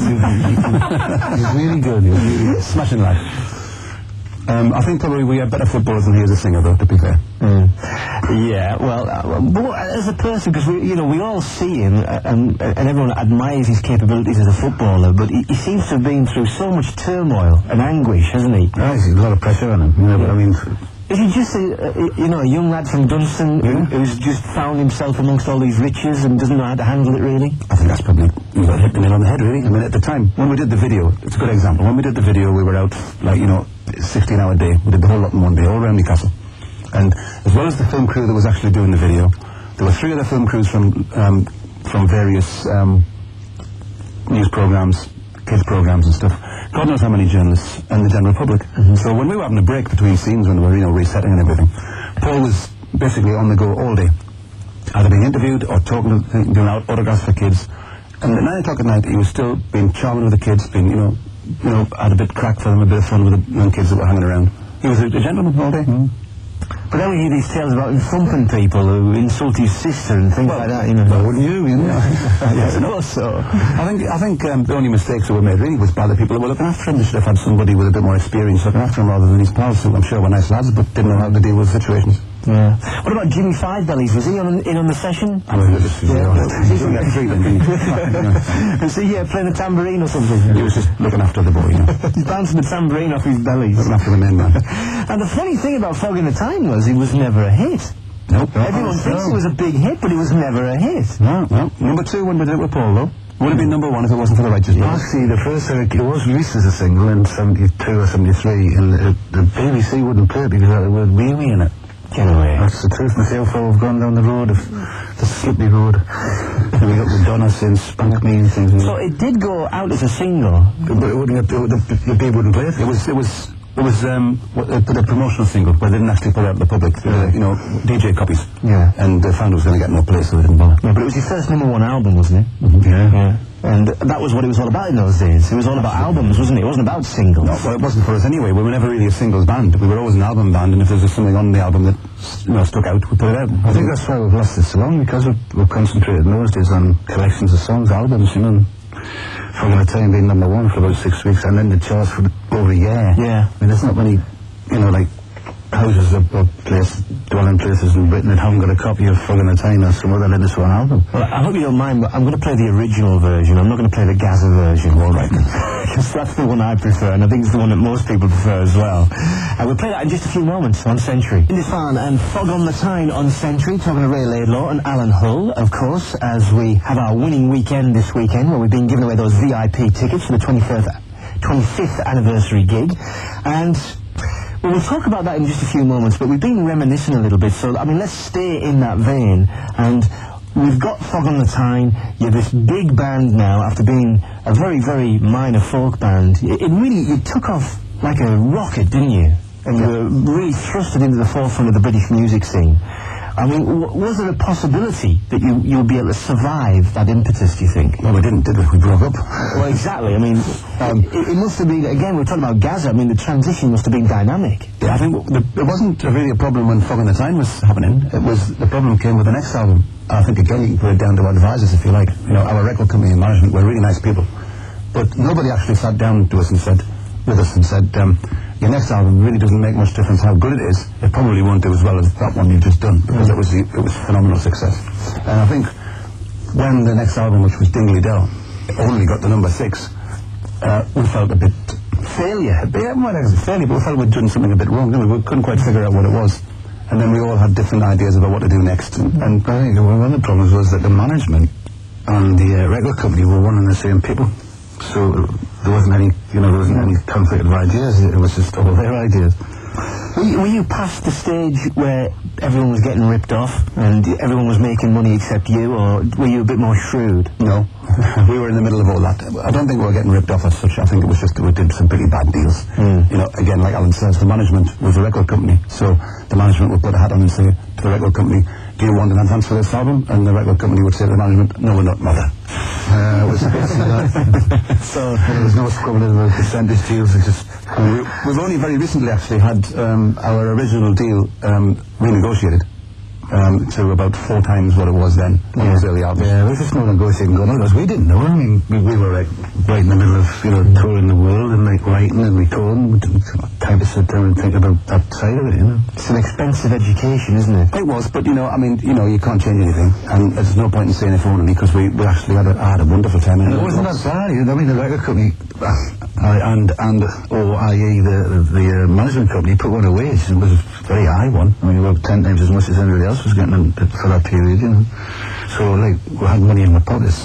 Speaker 2: He's really good, he's really smashing lad. Um, I think probably we had better footballers than he as a singer, though, to be fair.
Speaker 3: Mm. Yeah, well, uh, but as a person, because we, you know, we all see him, uh, and, and everyone admires his capabilities as a footballer, but he, he seems to have been through so much turmoil and anguish, hasn't he?
Speaker 2: Oh, there's a lot of pressure on him, you know, yeah. But I mean...
Speaker 3: Is he just, a, a, you know, a young lad from Dunstan
Speaker 2: yeah.
Speaker 3: who, who's just found himself amongst all these riches and doesn't know how to handle it, really?
Speaker 2: I think that's probably, you got hit the nail on the head, really. I mean, at the time, when we did the video, it's a good example. When we did the video, we were out, like, you know, sixteen hour day. We did the whole lot in one day, all around Newcastle. And as well as the film crew that was actually doing the video, there were three other film crews from um, from various um, news programmes, kids programs and stuff. God knows how many journalists and the general public. Mm-hmm. So when we were having a break between scenes, when we were, you know, resetting and everything, Paul was basically on the go all day, either being interviewed or talking, to, doing autographs for kids. And at nine o'clock at night, he was still being charming with the kids, being, you know, you know, had a bit crack for them, a bit of fun with the young kids that were hanging around. He was a, a gentleman all day. Mm.
Speaker 3: But then we hear these tales about him thumping people who insult his sister and things
Speaker 2: well,
Speaker 3: like that, you know.
Speaker 2: Well, wouldn't you, you know?
Speaker 3: Yes, of course so.
Speaker 2: I think, I think um, the only mistakes that were made really was by the people that were looking after him. They should have had somebody with a bit more experience looking after him rather than his pals, who I'm sure were nice lads, but didn't know how to deal with situations.
Speaker 3: Yeah. What about Jimmy Five Bellies? Was he on, in on the session?
Speaker 2: I mean, just, yeah, yeah. He's on that street then, didn't he?
Speaker 3: Was he uh, playing a tambourine or something?
Speaker 2: He was just looking after the boy, you know.
Speaker 3: He's bouncing the tambourine off his belly.
Speaker 2: Looking after the men, man.
Speaker 3: And the funny thing about Fog in the Time was he was never a hit.
Speaker 2: Nope.
Speaker 3: Everyone
Speaker 2: no.
Speaker 3: thinks it was a big hit, but it was never a hit.
Speaker 2: No, no. Number two when we did it with Paul, though. Would have been number one if it wasn't for the Righteous Brothers.
Speaker 4: Actually, the first time it was released as a single in seventy-two or seventy-three, and the, the B B C wouldn't play it because there was wee wee in it.
Speaker 3: Get away.
Speaker 4: That's the truth. Myself, I've gone down the road of the slippery road. We got Madonna since Spunk Me and things.
Speaker 3: So it did go out as a single,
Speaker 4: but it wouldn't. It, the, the people wouldn't play it.
Speaker 2: It was. It was. It was um, what, uh, the promotional single, but they didn't actually put it out to the public. Uh, you know, D J copies.
Speaker 3: Yeah.
Speaker 2: And they found it was going to get no place, so they didn't bother.
Speaker 3: Yeah, but it was your first number one album, wasn't it?
Speaker 2: Mm-hmm.
Speaker 4: Yeah.
Speaker 3: Yeah. And that was what it was all about in those days. It was all about albums, wasn't it? It wasn't about singles.
Speaker 2: No, well, it wasn't for us anyway. We were never really a singles band. We were always an album band, and if there was something on the album that, you know, stuck out, we put it out.
Speaker 4: I think that's why we've lost it so long, because we're, we're concentrated in those days on collections of songs, albums, you know. From the time being number one for about six weeks, and then the charts for over a year.
Speaker 3: Yeah.
Speaker 4: I mean, there's not many, you know, like houses or, or place, dwelling places in Britain that haven't got a copy of Fog in the Time or some other latest one album.
Speaker 3: Well, I hope you don't mind, but I'm going to play the original version. I'm not going to play the Gaza version. All right. Because that's the one I prefer, and I think it's the one that most people prefer as well. And we'll play that in just a few moments on Century. Indifan and Fog on the Tyne on Century, talking to Ray Laidlaw and Alan Hull, of course, as we have our winning weekend this weekend, where we've been giving away those V I P tickets for the twenty-fifth anniversary gig. And well, we'll talk about that in just a few moments, but we've been reminiscing a little bit, so, I mean, let's stay in that vein. And we've got Fog on the Tyne. You're this big band now, after being a very, very minor folk band. It, it really, you took off like a rocket, didn't you? And you were really thrusted into the forefront of the British music scene. I mean, w was there a possibility that you, you would be able to survive that impetus, do you think?
Speaker 2: Well, we didn't, did we? We broke up.
Speaker 3: Well, exactly. I mean, um, it, it must have been, again, we're talking about Gaza, I mean, the transition must have been dynamic.
Speaker 2: Yeah, I think the, it wasn't really a problem when Fog in the Tyne was happening. It was, the problem came with the next album. I think, again, you can put it down to our advisors, if you like. You know, our record company and management were really nice people. But nobody actually sat down to us and said, with us and said, um, your next album really doesn't make much difference how good it is. It probably won't do as well as that one you've just done, because it was the, it was phenomenal success. And I think when the next album, which was Dingley Dell, only got the number six, uh, we felt a bit failure. Yeah, well, it was a failure, but we felt we'd done something a bit wrong. Didn't we? We couldn't quite figure out what it was. And then we all had different ideas about what to do next. And, and
Speaker 4: I think one of the problems was that the management and the uh, record company were one and the same people. So there wasn't any, you know, there wasn't any conflict of ideas. It was just all their ideas.
Speaker 3: Were you, were you past the stage where everyone was getting ripped off and everyone was making money except you, or were you a bit more shrewd?
Speaker 2: No. We were in the middle of all that. I don't think we were getting ripped off as such. I think it was just that we did some pretty bad deals. Mm. You know, again, like Alan says, the management was the record company. So the management would put a hat on and say to the record company, do you want an advance for this album? And the record company would say to the management, no, we're not, mother.
Speaker 4: Uh, it was basically that. So there was no squabbling about percentage deals. It just,
Speaker 2: we, we've only very recently actually had um, our original deal um, renegotiated. Um, to about four times what it was then on
Speaker 4: yeah.
Speaker 2: those early albums.
Speaker 4: Yeah, there was just no negotiating going on because we didn't know. I mean, we, we were like right in the middle of, you know, touring the world and like writing and recording. We didn't time to sit down and think about that side of it, you know.
Speaker 3: It's an expensive education, isn't it?
Speaker 2: It was, but you know, I mean, you know, you can't change anything, and there's no point in saying if only, because we, we actually had a, had a wonderful time.
Speaker 4: And it wasn't that bad. I mean, the record company uh, and and or that is the the, the uh, management company put one away. It was a very high one. I mean, about ten times as much as anybody else was getting in, for that period, you know. So, like, we had money in the pockets.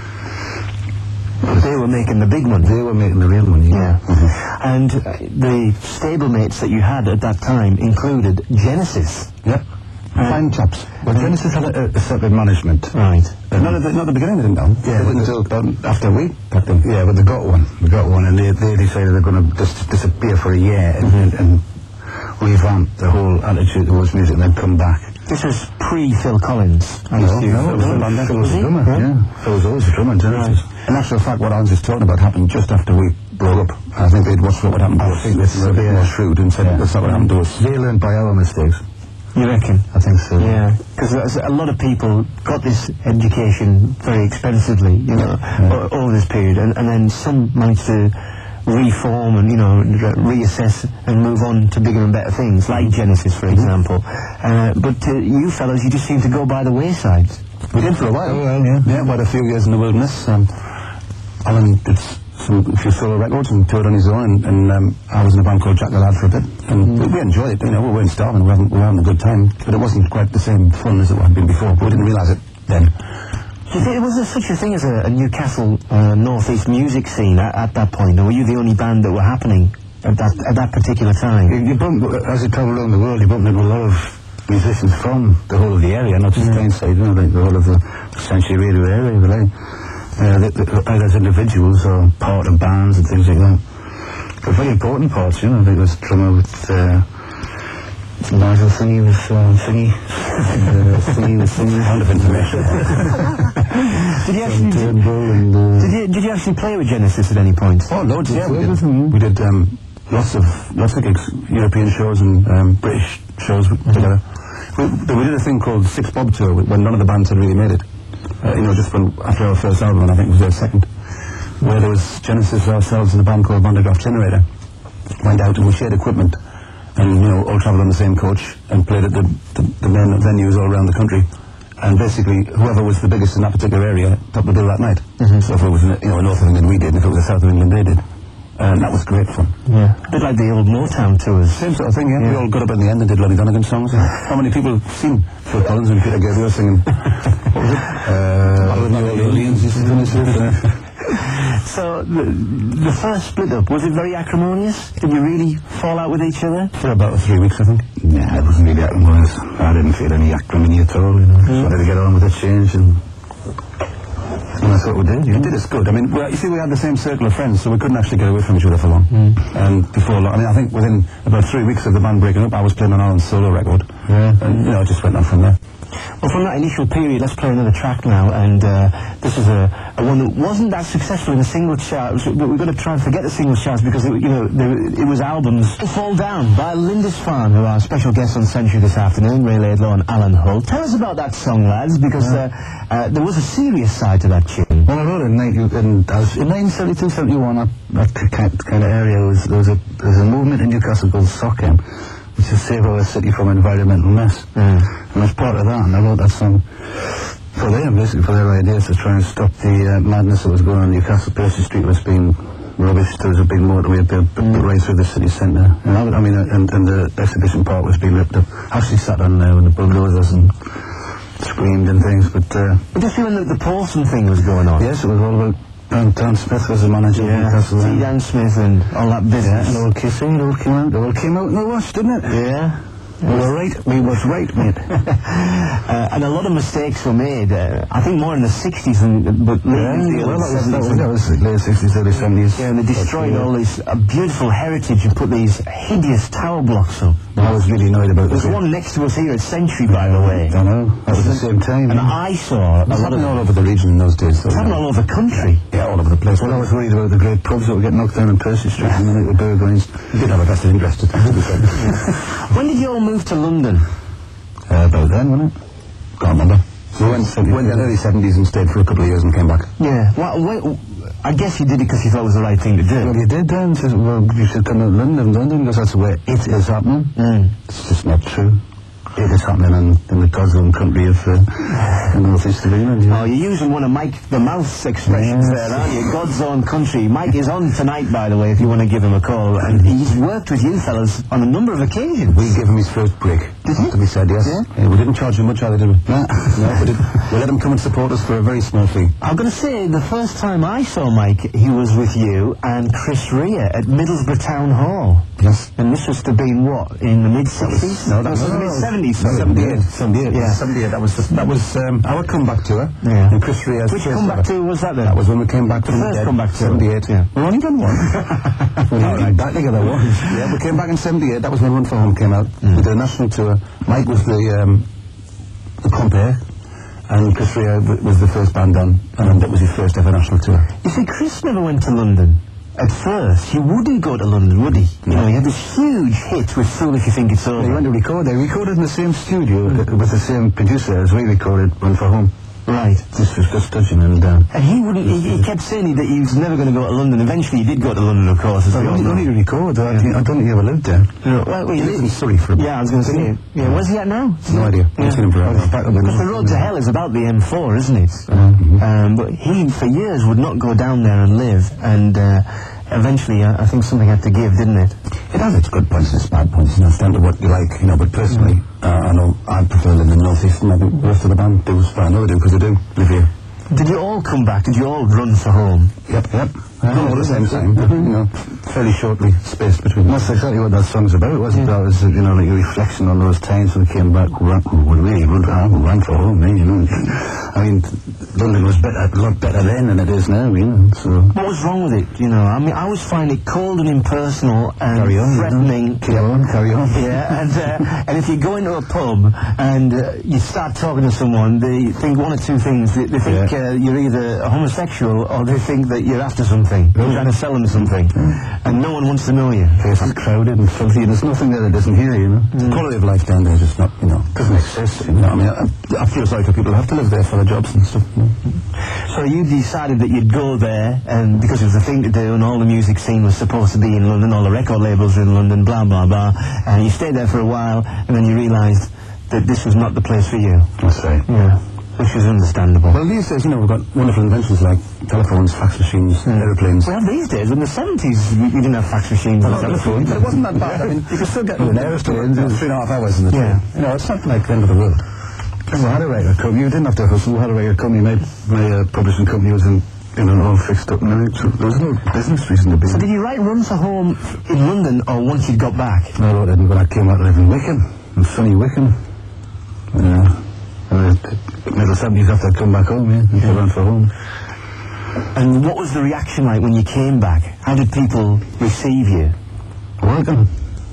Speaker 3: But they were making the big money.
Speaker 4: They were making the real money, yeah.
Speaker 3: yeah. Mm-hmm. And uh, the stablemates that you had at that time included Genesis.
Speaker 2: Yep. Uh, Fine chaps.
Speaker 4: Well, Genesis had a, a separate management.
Speaker 3: Right.
Speaker 2: Uh, not, at the, not at the beginning, they didn't know.
Speaker 4: Yeah.
Speaker 2: They didn't until um, after we got got them.
Speaker 4: Yeah, but they got one. They got one, and they, they decided they're going to dis- disappear for a year and, and, and revamp the whole attitude towards music and then come back.
Speaker 3: This was pre-Phil Collins. I
Speaker 4: No,
Speaker 3: assume.
Speaker 4: no,
Speaker 2: Phil
Speaker 4: no,
Speaker 2: Collins.
Speaker 4: Phil was
Speaker 3: Was
Speaker 4: a
Speaker 3: he?
Speaker 4: drummer,
Speaker 3: Yeah.
Speaker 4: yeah. Phil was always a drummer in Genesis.
Speaker 2: In actual fact, what Alan's just talking about happened just after we broke up. I think they'd watched what happened to
Speaker 4: I
Speaker 2: us.
Speaker 4: think this is
Speaker 2: They were a bit
Speaker 4: yeah.
Speaker 2: more shrewd and said,
Speaker 4: Yeah.
Speaker 2: that's not what happened to us.
Speaker 4: They learned by our mistakes.
Speaker 3: You reckon?
Speaker 4: I think so.
Speaker 3: Yeah, because a lot of people got this education very expensively, you know, o- over this period, and, and then some managed to reform and, you know, re- reassess and move on to bigger and better things, like Genesis, for example. Uh, but uh, you fellows, you just seem to go by the wayside.
Speaker 2: We did for a while.
Speaker 4: Oh, well, yeah.
Speaker 2: Yeah, we had a few years in the wilderness. Um, Alan did s- some a few solo records and toured on his own, and, and um, I was in a band called Jack the Lad for a bit, and we, we enjoyed it. You know, we weren't starving, we were, having, we were having a good time, but it wasn't quite the same fun as it had been before. But we didn't realise it then.
Speaker 3: Do you think, was there such a thing as a, a Newcastle uh, North East music scene at, at that point, or were you the only band that were happening at that at that particular time?
Speaker 4: You, you bump, as you travel around the world, you bump into a lot of musicians from the whole of the area, not just Tyneside, you know, like the whole of the Century Radio area, but like, uh, the, the, either as individuals or part of bands and things like that. But very important parts, you know, like this drummer with, uh, Nigel Thingy was, uh, Thingy, uh, Thingy was Thingy.
Speaker 2: Kind of information.
Speaker 3: Did you actually did,
Speaker 4: Turnbull and, uh,
Speaker 3: did you did you actually play with Genesis at any point?
Speaker 2: Oh, loads, yeah. We
Speaker 4: played
Speaker 2: did,
Speaker 4: with them, yeah.
Speaker 2: we did um, lots of lots of gigs, European shows and um, British shows w- together. We, we did a thing called Six Bob Tour when none of the bands had really made it. Uh, you know, just when, after our first album, and I think it was their second, where there was Genesis, ourselves, and a band called Vandergraaf Generator. Went out and we shared equipment, and you know, all travelled on the same coach and played at the, the, the main venues all around the country. And basically, whoever was the biggest in that particular area topped the bill that night. Mm-hmm. So if it was in, you know, north of England, we did, and if it was the south of England, they did. And that was great fun.
Speaker 3: Yeah, a bit like the old Motown tours.
Speaker 2: Same sort of thing, yeah. We all got up in the end and did Lonnie Donegan songs. How many people have seen Phil Collins and Peter Gabriel singing? What was it? Uh, Battle of New Orleans used to finish it.
Speaker 3: So the, the first split up, was it very acrimonious? Did you really fall out with each other?
Speaker 2: For about three weeks, I think.
Speaker 4: Yeah, it wasn't really acrimonious. I didn't feel any acrimony at all, you know. Just wanted to get on with the change, and, and that's what we did, you
Speaker 2: It
Speaker 4: know.
Speaker 2: did us good. I mean, well, you see, we had the same circle of friends, so we couldn't actually get away from each other for long. And before long, I mean, I think within about three weeks of the band breaking up, I was playing on Alan's solo record.
Speaker 4: Yeah.
Speaker 2: And, you know, it just went on from there.
Speaker 3: Well, from that initial period, let's play another track now, and uh, this is a, a one that wasn't that successful in the single charts, but we're going to try and forget the single charts because, it, you know, there, it was albums. Fall Down by Lindisfarne, who are our special guests on Century this afternoon, Ray Laidlaw and Alan Hull. Tell us about that song, lads, because uh, uh, there was a serious side to that tune.
Speaker 4: Well, I wrote it in, nineteen, in, I was, in nineteen seventy-two seventy-one, that, that kind, kind of area, was, there, was a, there was a movement in Newcastle called SOCAM, which is Save Our City from Environmental Mess.
Speaker 3: Mm.
Speaker 4: And as part of that, and I wrote that song for them, basically, for their ideas to try and stop the uh, madness that was going on in Newcastle. Percy Street was being rubbish. There was a big motorway built mm. right through the city centre. And I, I mean, uh, and, and the exhibition park was being ripped up. I actually sat on there with the bulldozers and screamed and things, but... Uh,
Speaker 3: But just when the, the Paulson thing was going on.
Speaker 4: yes, it was all about... Dan, Dan Smith was the manager of
Speaker 3: Yeah,
Speaker 4: Newcastle.
Speaker 3: see
Speaker 4: then.
Speaker 3: Dan Smith and all that
Speaker 4: Yeah,
Speaker 3: business.
Speaker 4: and all kissing, it all came out, it all came out in the wash, didn't it?
Speaker 3: Yeah.
Speaker 4: We were right, we was right, mate.
Speaker 3: uh, and a lot of mistakes were made. Uh, I think more in the sixties, than, but later
Speaker 4: Yeah,
Speaker 3: in the
Speaker 4: well,
Speaker 3: early
Speaker 4: that was, that
Speaker 3: seventies.
Speaker 4: was, that was late sixties, early seventies.
Speaker 3: Yeah, and they destroyed all this uh, beautiful heritage and put these hideous tower blocks up.
Speaker 4: I was really annoyed about
Speaker 3: There's
Speaker 4: this.
Speaker 3: one next to us here at Century, by the way.
Speaker 4: I know, that was the same time.
Speaker 3: And
Speaker 4: yeah.
Speaker 3: I saw a
Speaker 2: It was
Speaker 3: lot of
Speaker 2: happening all over the region in those days. So,
Speaker 3: It's
Speaker 2: you
Speaker 3: happening
Speaker 2: know.
Speaker 3: all over the country.
Speaker 2: Yeah, all over the place.
Speaker 4: Well, I was worried about the great pubs that were getting knocked down in Percy Street and then it would Burgoyne's.
Speaker 2: We did have a vested interest at times.
Speaker 3: When did you all move to London?
Speaker 4: Uh, about then, wasn't it?
Speaker 2: Can't remember. We went, went in the early seventies and stayed for a couple of years and came back.
Speaker 3: Yeah. Well, wait, I guess you did it because you thought it was the right thing to do.
Speaker 4: Well, you did then. Says, well, you should come to London, London, because that's where it is happening.
Speaker 3: Mm.
Speaker 4: It's just not true. It is happening in, in the God's own country of uh, the northeast of England. You know?
Speaker 3: Oh, you're using one of Mike the Mouth's expressions
Speaker 4: Yes.
Speaker 3: there, aren't you? God's own country. Mike is on tonight, by the way, if you want to give him a call. And he's worked with you fellas on a number of occasions.
Speaker 2: We gave him his first break.
Speaker 3: Did you?
Speaker 2: To be said, yes.
Speaker 3: Yeah?
Speaker 2: Yeah, we didn't charge him much either, did we?
Speaker 4: No.
Speaker 2: No, we, did, we let him come and support us for a very small fee.
Speaker 3: I'm going to say, the first time I saw Mike, he was with you and Chris Rea at Middlesbrough Town Hall.
Speaker 2: Yes.
Speaker 3: And this was to be in what? In the mid-sixties?
Speaker 2: No, that was
Speaker 3: the
Speaker 2: no,
Speaker 3: mid-seventies.
Speaker 2: seventy-eight. seventy-eight.
Speaker 3: Yeah.
Speaker 2: seventy-eight. That was the, that was um, our comeback tour.
Speaker 3: Yeah.
Speaker 2: And Chris Rea's
Speaker 3: Which
Speaker 2: first
Speaker 3: comeback
Speaker 2: ever.
Speaker 3: tour was that then?
Speaker 2: That was when we came back
Speaker 3: The
Speaker 2: from
Speaker 3: first
Speaker 2: dead.
Speaker 3: comeback tour.
Speaker 2: seventy-eight.
Speaker 3: Yeah.
Speaker 2: We've only done one. We
Speaker 4: All right, back together once.
Speaker 2: Yeah, we came back in seventy-eight. That was when Run for Home came out. We did a national tour. Mike was the um, the compere, and Chris Rea w- was the first band on, and that was his first ever national tour.
Speaker 3: You see, Chris never went to London. At first, he wouldn't go to London, would he? You know, he had this huge hit with Fool If You Think It's Over.
Speaker 4: They went to record. They recorded in the same studio uh, with the same producer as we recorded Run for Home.
Speaker 3: Right.
Speaker 4: This was just touching and uh,
Speaker 3: And he wouldn't, he, he kept saying that he was never going to go to London. Eventually he did go to London, of course, as we all
Speaker 4: only,
Speaker 3: know.
Speaker 4: only to record. I, think, I don't think he ever lived there.
Speaker 3: No, well, well,
Speaker 2: He
Speaker 3: he
Speaker 2: lives in
Speaker 3: did.
Speaker 2: Surrey for a bit.
Speaker 3: Yeah, I was going to say. Yeah, where's he at now?
Speaker 2: No idea. I've seen him forever.
Speaker 4: Back up in
Speaker 3: Because the road to hell is about the M four, isn't it? Um, but he, for years, would not go down there and live. And uh, eventually, uh, I think something had to give, didn't it?
Speaker 2: It has its good points and its bad points, and it's down to what you like, you know. But personally, uh, I know I prefer living in the North East, and I think the rest of the band do. Well, I know they do because they do live here.
Speaker 3: Did you all come back? Did you all run for home?
Speaker 2: Yep, yep. All at the same time, you know, fairly shortly spaced between.
Speaker 4: That's exactly what that song's about, wasn't it? That was, uh, you know, like a reflection on those times when we came back. We ran, we really ran, uh, we ran for home, then, you know. I mean, London was better, a lot better then than it is now, you know. So
Speaker 3: What was wrong with it? You know, I mean, I always find it cold and impersonal and
Speaker 4: Carry on,
Speaker 3: threatening.
Speaker 4: carry on, carry on.
Speaker 3: Yeah, and uh, and if you go into a pub and uh, you start talking to someone, they think one or two things. They, they think
Speaker 4: Yeah.
Speaker 3: uh, you're either a homosexual or they think that you're after something. You're trying to sell them something, and no one wants to know you.
Speaker 4: Place is crowded and filthy, and there's nothing there that isn't here, you know.
Speaker 2: The quality of life down there is just not, you know, doesn't exist. You know, I mean, I, I feel sorry for people who have to live there for their jobs and stuff. You know.
Speaker 3: So you decided that you'd go there, and because it was a thing to do, and all the music scene was supposed to be in London, all the record labels were in London, blah blah blah, and you stayed there for a while, and then you realised that this was not the place for you.
Speaker 4: That's right.
Speaker 3: Yeah, which is understandable.
Speaker 2: Well, these days, you know, we've got wonderful inventions like telephones, fax machines, aeroplanes.
Speaker 3: Well, these days, in the seventies, we, we didn't have fax machines and telephones.
Speaker 2: But it wasn't that bad. I mean, you could still get an aeroplane in three and a half hours in the train.
Speaker 3: Yeah.
Speaker 2: You know, it's not like the end of the world.
Speaker 4: We had a record company. You didn't have to hustle. We had a record company. My, my uh, publishing company was in, you know, all fixed up and everything. So there was no business reason to be.
Speaker 3: So did you write Run for Home in London, or once you got back?
Speaker 4: No, I didn't, but I came out to live in Wickham, in sunny Wickham. Yeah. And the middle seventies after I'd come back home, yeah, and yeah. Run for Home.
Speaker 3: And what was the reaction like when you came back? How did people receive you?
Speaker 4: Welcome.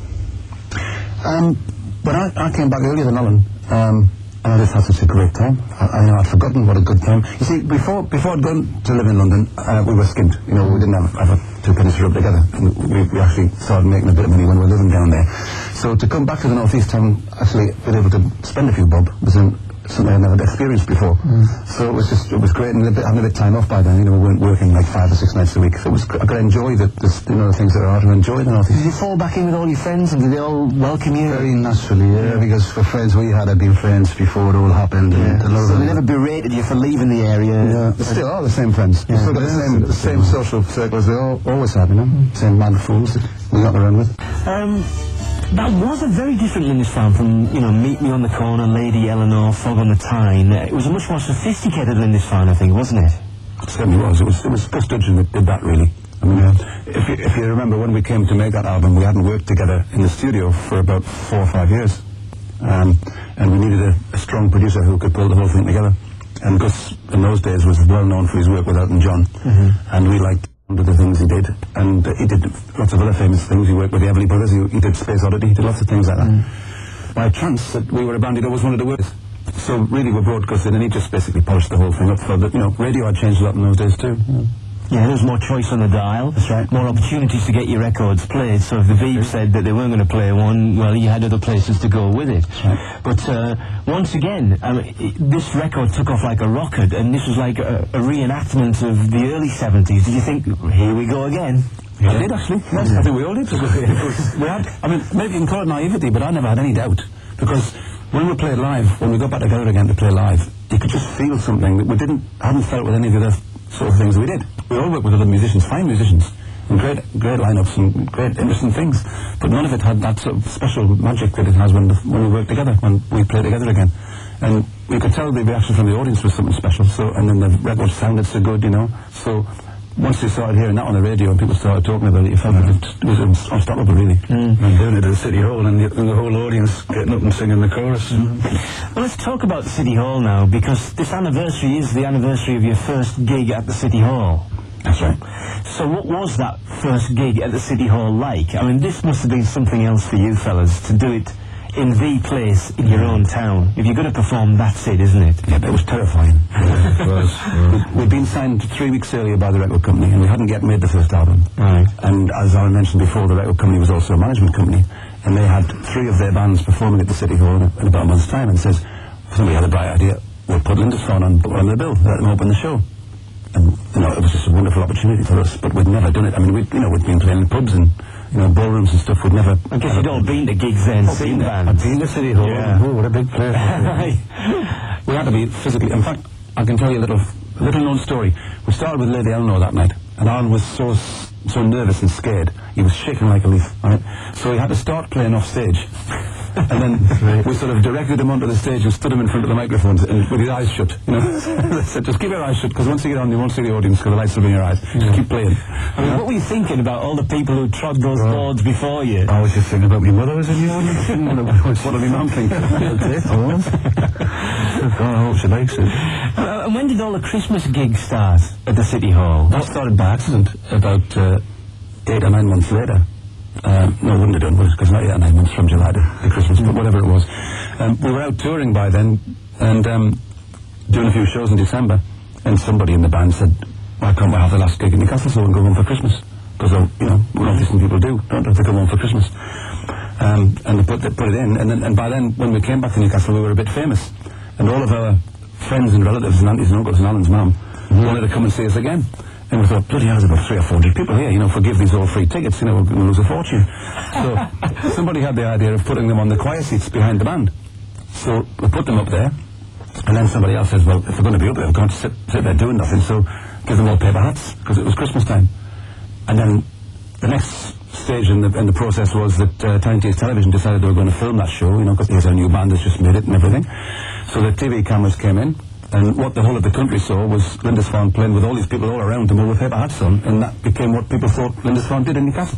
Speaker 2: Um, but I, I came back earlier than Alan, um, and I just had such a great time. I, I, you know, I'd forgotten what a good time. You see, before before I'd gone to live in London, uh, we were skint. You know, we didn't have, have a, two pennies to rub together. We, we actually started making a bit of money when we were living down there. So to come back to the North East town, actually being able to spend a few bob was in, something I'd never experienced before. Mm. So it was just, it was great, and a bit, having a bit of time off by then, you know, we weren't working like five or six nights a week. So it was, I could enjoy the, the you know, the things that are hard to enjoy the North East.
Speaker 3: Did you fall back in with all your friends, and did they all welcome you?
Speaker 4: Very naturally, yeah, yeah. Because for friends we had, had been friends before it all happened.
Speaker 3: Yeah.
Speaker 4: And a lot
Speaker 3: so
Speaker 4: of
Speaker 3: they never berated you for leaving the area?
Speaker 2: Yeah, they still are the same friends.
Speaker 3: Yeah.
Speaker 2: We've still got the same, the same social circles they all, always have, you know, mm. same mad fools that we got around with.
Speaker 3: Um, That was a very different Lindisfarne from, you know, Meet Me on the Corner, Lady Eleanor, Fog on the Tyne. It was a much more sophisticated Lindisfarne, I think, wasn't it?
Speaker 2: It certainly was. It was, it was Gus Dudgeon that did that, really. I mean, yeah. if, you, if you remember, when we came to make that album, we hadn't worked together in the studio for about four or five years. Um, and we needed a, a strong producer who could pull the whole thing together. And Gus, in those days, was well known for his work with Elton John. Mm-hmm. And we liked the things he did, and uh, he did lots of other famous things. He worked with the Everly Brothers, he, he did Space Oddity, he did lots of things like that. Mm. By chance, that we were a band he'd always wanted to work with. So really we brought Gus in, and he just basically polished the whole thing up for the, you know, radio had changed a lot in those days too. Yeah.
Speaker 3: Yeah, there was more choice on the dial.
Speaker 2: That's right.
Speaker 3: More opportunities to get your records played. So if the Veep said that they weren't going to play one, well, you had other places to go with it.
Speaker 2: That's right.
Speaker 3: But uh, once again, I mean, it, this record took off like a rocket, and this was like a, a reenactment of the early seventies. Did you think, here we go again?
Speaker 2: Yeah. I did, actually. Yes, yeah. I think we all did. we had, I mean, maybe you can call it naivety, but I never had any doubt. Because when we played live, when we got back together again to play live, you could just feel something that we didn't, hadn't felt with any of the other sort of things we did. We all worked with other musicians, fine musicians, and great, great lineups and great interesting things, but none of it had that sort of special magic that it has when the, when we work together, when we play together again. And you could tell the reaction from the audience was something special. So, and then the record sounded so good, you know. So once you started hearing that on the radio and people started talking about it, you felt that it was un- unstoppable, really.
Speaker 3: Mm.
Speaker 2: And doing it at the City Hall and the, and the whole audience getting up and singing the chorus. Mm.
Speaker 3: Well, let's talk about the City Hall now, because this anniversary is the anniversary of your first gig at the City Hall.
Speaker 2: That's right.
Speaker 3: So what was that first gig at the City Hall like? I mean, this must have been something else for you fellas, to do it in the place in your own town. If you're going to perform, that's it, isn't it?
Speaker 2: Yeah, but it was terrifying. It was. We'd, we'd been signed three weeks earlier by the record company, and we hadn't yet made the first album.
Speaker 3: Right.
Speaker 2: And as I mentioned before, the record company was also a management company, and they had three of their bands performing at the City Hall in, in about a month's time, and says, somebody had a bright idea, we'll put Lindisfarne on, on the bill, let them open the show. And, you know, it was just a wonderful opportunity for us, but we'd never done it. I mean, we'd, you know, we'd been playing in pubs and, you know, ballrooms and stuff. We'd never...
Speaker 3: I guess you'd all been to gigs then,
Speaker 2: Oh,
Speaker 3: seen
Speaker 2: been
Speaker 3: bands.
Speaker 2: I'd been to City Hall.
Speaker 3: Yeah.
Speaker 2: Oh, what a big place. We had to be physically... In fact, I can tell you a little, a little known story. We started with Lady Eleanor that night, and Alan was so so nervous and scared. He was shaking like a leaf, right? So he had to start playing off stage. And then we sort of directed him onto the stage and stood him in front of the microphones and with his eyes shut, you know. They said, just keep your eyes shut, because once you get on, you won't see the audience because the lights will be in your eyes.
Speaker 3: Yeah.
Speaker 2: Just keep playing.
Speaker 3: I mean, what were you thinking about all the people who trod those
Speaker 2: Right.
Speaker 3: boards before you?
Speaker 2: I was just thinking about my mother was in the audience. What did my mum think? That's it, I was. God, I hope she likes it.
Speaker 3: Uh, and when did all the Christmas gigs start at the City Hall?
Speaker 2: That started by accident about uh, eight or nine months later. Um, no, it wouldn't have done, because not eight or nine months from July to, to Christmas, but whatever it was. Um, we were out touring by then, and um, doing a few shows in December, and somebody in the band said, why can't we have the last gig in Newcastle so we can go home for Christmas? Because, uh, you know, a lot of decent people do, don't they, to come home for Christmas. Um, and they put, they put it in, and, then, and by then, when we came back to Newcastle, we were a bit famous, and all of our friends and relatives and aunties and uncles and Alan's mum mm-hmm. wanted to come and see us again. And we thought, bloody hell, there's about three or four hundred people here, you know, forgive these all free tickets, you know, we're going to lose a fortune. So somebody had the idea of putting them on the choir seats behind the band. So we put them up there, and then somebody else says, well, if they're going to be up there, we're going to sit, sit there doing nothing, so give them all paper hats, because it was Christmas time. And then the next stage in the, in the process was that uh, Tyne Tees Television decided they were going to film that show, you know, because here's our new band that's just made it and everything. So the T V cameras came in, and what the whole of the country saw was Lindisfarne playing with all these people all around them all with paper hats on, and that became what people thought Lindisfarne did in Newcastle.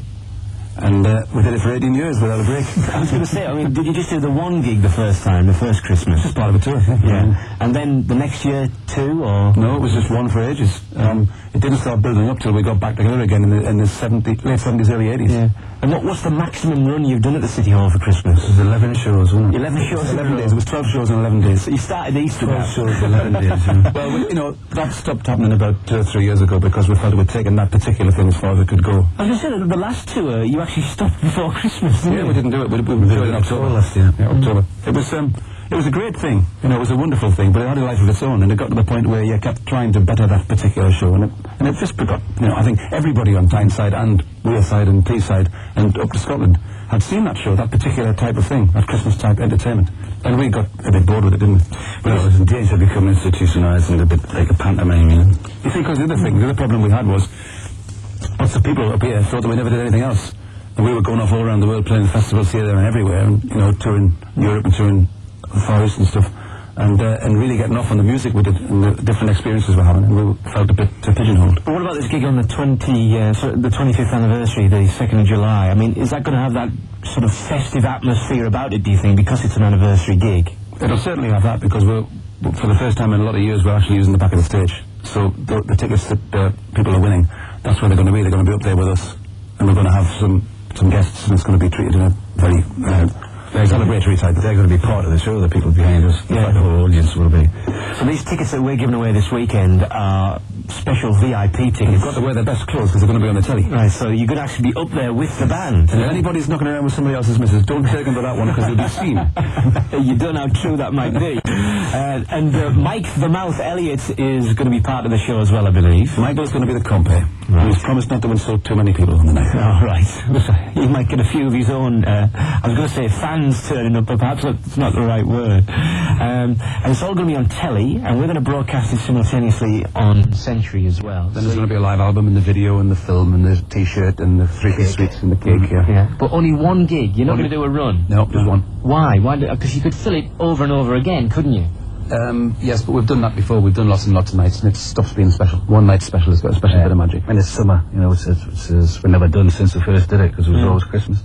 Speaker 2: And uh, we did it for eighteen years without a break.
Speaker 3: I was going to say, I mean, did you just do the one gig the first time, the first Christmas?
Speaker 2: Just part of a tour, yeah.
Speaker 3: Yeah. And then the next year, two, or...?
Speaker 2: No, it was just one for ages. Um, it didn't start building up till we got back together again in the, in the seventy, late seventies, early eighties.
Speaker 3: Yeah. And what, what's the maximum run you've done at the City Hall for Christmas?
Speaker 2: It was eleven shows, wasn't it?
Speaker 3: eleven shows in a
Speaker 2: eleven
Speaker 3: row.
Speaker 2: days. It was twelve shows in eleven days.
Speaker 3: So you started Easter
Speaker 2: twelve
Speaker 3: now.
Speaker 2: shows in eleven days, yeah. Well, we, you know, that stopped happening about two or three years ago because we felt we'd taken that particular thing as far as it could go.
Speaker 3: I was going to say, the last tour, you actually stopped before Christmas, didn't
Speaker 2: Yeah,
Speaker 3: you?
Speaker 2: we didn't do it. We, we, we did it in October last year. Yeah, October. It was, um, it was a great thing. You know, it was a wonderful thing, but it had a life of its own, and it got to the point where you kept trying to better that particular show, and it, and it just got, you know, I think everybody on Tyne side and Weir side and T side and up to Scotland had seen that show, that particular type of thing, that Christmas type entertainment. And we got a bit bored with it, didn't we?
Speaker 4: Well, it was in danger of becoming institutionalised and a bit like a pantomime, you know.
Speaker 2: You see, because the other thing, the other problem we had was, lots of people up here thought that we never did anything else. And we were going off all around the world playing festivals here, there and everywhere, and, you know, touring Europe and touring the Far East and stuff, and uh, and really getting off on the music we did and the different experiences we're having, and we felt a bit uh, pigeonholed.
Speaker 3: But what about this gig on the twenty, uh, so the twenty-fifth anniversary, the second of July? I mean, is that going to have that sort of festive atmosphere about it, do you think, because it's an anniversary gig?
Speaker 2: It'll certainly have that, because we're, for the first time in a lot of years, we're actually using the back of the stage. So the, the tickets that uh, people are winning, that's where they're going to be. They're going to be up there with us, and we're going to have some some guests, and it's going to be treated in a very uh, very celebratory type.
Speaker 4: They're going to be part of the show, the people behind us.
Speaker 3: Yeah.
Speaker 4: The whole audience will be.
Speaker 3: So these tickets that we're giving away this weekend are special V I P tickets.
Speaker 2: They've got to wear their best clothes because they're going to be on the telly.
Speaker 3: Right, so you're going to actually be up there with the band.
Speaker 2: And if anybody's knocking around with somebody else's missus, don't take them to that one because they'll be seen.
Speaker 3: You don't know how true that might be. Uh, and uh, Mike the Mouth Elliott is going to be part of the show as well, I believe.
Speaker 2: Michael's going to be the compere.
Speaker 3: Right.
Speaker 2: He's promised not to insult too many people on the night.
Speaker 3: Oh, right. He might get a few of his own, uh, I was going to say fans turning up, but perhaps that's not the right word. Um, and it's all going to be on telly, and we're going to broadcast it simultaneously on Century as well.
Speaker 2: Then there's going to be a live album and the video and the film and the t-shirt and the three-piece suites and the cake, yeah.
Speaker 3: Yeah. But only one gig. You're not going to do a run.
Speaker 2: No, just one.
Speaker 3: Why? Why? Because you could fill it over and over again, couldn't you?
Speaker 2: Um, yes, but we've done that before. We've done lots and lots of nights, and it stops being special. One night special has got a special
Speaker 4: Yeah.
Speaker 2: bit of magic.
Speaker 4: And it's summer, you know, it's, it's, it's, we've never done since we first did it, because it was
Speaker 3: Mm.
Speaker 4: always Christmas.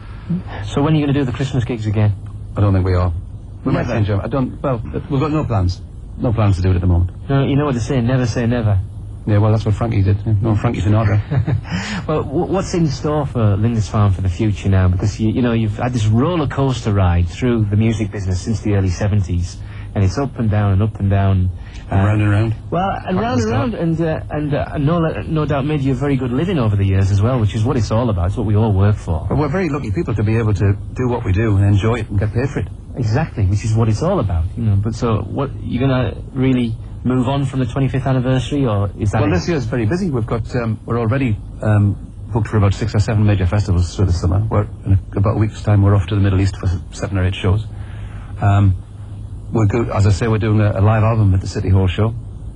Speaker 3: So when are you going to do the Christmas gigs again?
Speaker 2: I don't think we are. We might
Speaker 3: Never.
Speaker 2: change them. I don't. Well, we've got no plans. No plans to do it at the moment.
Speaker 3: No, you know what they say, never say never.
Speaker 2: Yeah, well, that's what Frankie did. Yeah. No, Frankie Sinatra.
Speaker 3: Well, w- what's in store for Lindisfarne for the future now? Because, you, you know, you've had this roller coaster ride through the music business since the early seventies, and it's up and down and up and down. Uh,
Speaker 2: round and round.
Speaker 3: Well, and
Speaker 2: Hot
Speaker 3: round
Speaker 2: and
Speaker 3: and round, and, uh, and uh, no, no doubt made you a very good living over the years as well, which is what it's all about. It's what we all work for.
Speaker 2: But we're very lucky people to be able to do what we do and enjoy it and get paid for it.
Speaker 3: Exactly, which is what it's all about, you know. But so, what, you're going to really move on from the twenty-fifth anniversary, or is that
Speaker 2: Well,
Speaker 3: it?
Speaker 2: this year's very busy. We've got, um, we're already um, booked for about six or seven major festivals through the summer. We're, in a, about a week's time, we're off to the Middle East for s- seven or eight shows. Um, we're go- as I say, we're doing a, a live album at the City Hall show,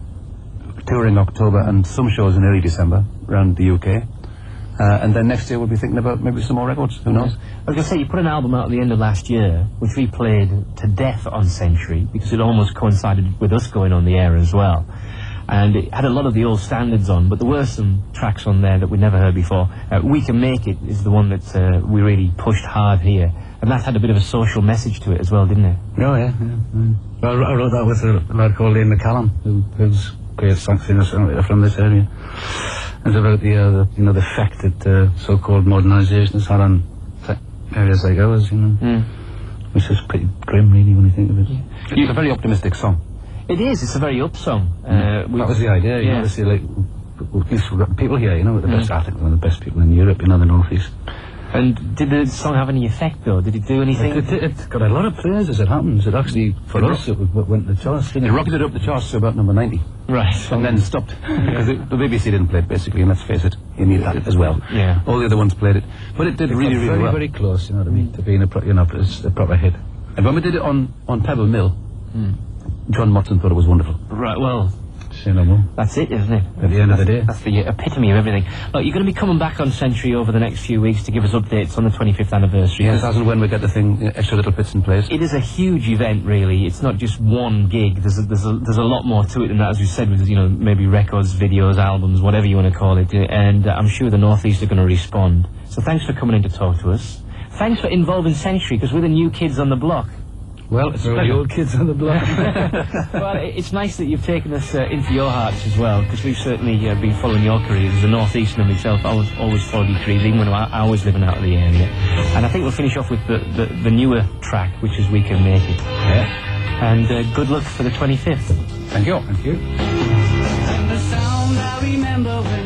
Speaker 2: touring October, and some shows in early December around the U K. Uh, and then next year we'll be thinking about maybe some more records. Who knows?
Speaker 3: I was going to say, you put an album out at the end of last year, which we played to death on Century, because it almost coincided with us going on the air as well. And it had a lot of the old standards on, but there were some tracks on there that we'd never heard before. Uh, We Can Make It is the one that uh, we really pushed hard here. And that had a bit of a social message to it as well, didn't it?
Speaker 4: Oh, yeah, yeah. yeah. Well, I wrote- I wrote that with a lad called Ian McCallum, who, who's a great song singer songwriter from this area. It's about the, uh, the, you know, the effect that uh, so-called modernisation has had on th- areas like ours, you know.
Speaker 3: Mm.
Speaker 4: Which is pretty grim, really, when you think of it.
Speaker 2: It's a very optimistic song.
Speaker 3: It is, it's a very up song. Uh, we,
Speaker 4: That was the idea, you
Speaker 3: yeah.
Speaker 4: know, to see, like, w- we've got people here, you know, the best, I think, one of the best people in Europe, you know, the North East.
Speaker 3: And did the song have any effect, though? Did it do anything?
Speaker 4: It, it, it got a lot of praise as it happens. It actually, for
Speaker 2: It
Speaker 4: us, it w- went to the charts, didn't
Speaker 2: It
Speaker 4: it?
Speaker 2: rocketed up the charts to about number ninety.
Speaker 3: Right.
Speaker 2: And then stopped. Because it- the B B C didn't play it, basically, and let's face it, you need that as well.
Speaker 3: Yeah.
Speaker 2: All the other ones played it. But it did
Speaker 4: It
Speaker 2: really,
Speaker 4: got
Speaker 2: really
Speaker 4: very,
Speaker 2: well.
Speaker 4: very close, you know what I mean, to being a, pro- you know, it's a proper hit.
Speaker 2: And when we did it on, on Pebble Mill, John Motson thought it was wonderful.
Speaker 3: Right, well,
Speaker 4: You know,
Speaker 3: that's it, isn't it?
Speaker 4: at the end of the day.
Speaker 3: That's the epitome of everything. Look, you're going to be coming back on Century over the next few weeks to give us updates on the twenty-fifth anniversary.
Speaker 2: Yes, as and when we get the thing, you know, extra little bits in place.
Speaker 3: It is a huge event, really. It's not just one gig. There's a, there's a, there's a lot more to it than that, as we said, with, you know, maybe records, videos, albums, whatever you want to call it. And uh, I'm sure the North East are going to respond. So thanks for coming in to talk to us. Thanks for involving Century, because we're the new kids on the block.
Speaker 4: Well, it's all the old kids on the block.
Speaker 3: Well, it- it's nice that you've taken us uh, into your hearts as well, because we've certainly uh, been following your careers as a northeasterner myself. I always, always followed your careers, even when I, I was living out of the area. And I think we'll finish off with the, the, the newer track, which is We Can Make It.
Speaker 4: Yeah.
Speaker 3: And uh, good luck for the twenty-fifth.
Speaker 2: Thank you.
Speaker 4: Thank you.
Speaker 1: And the sound I remember when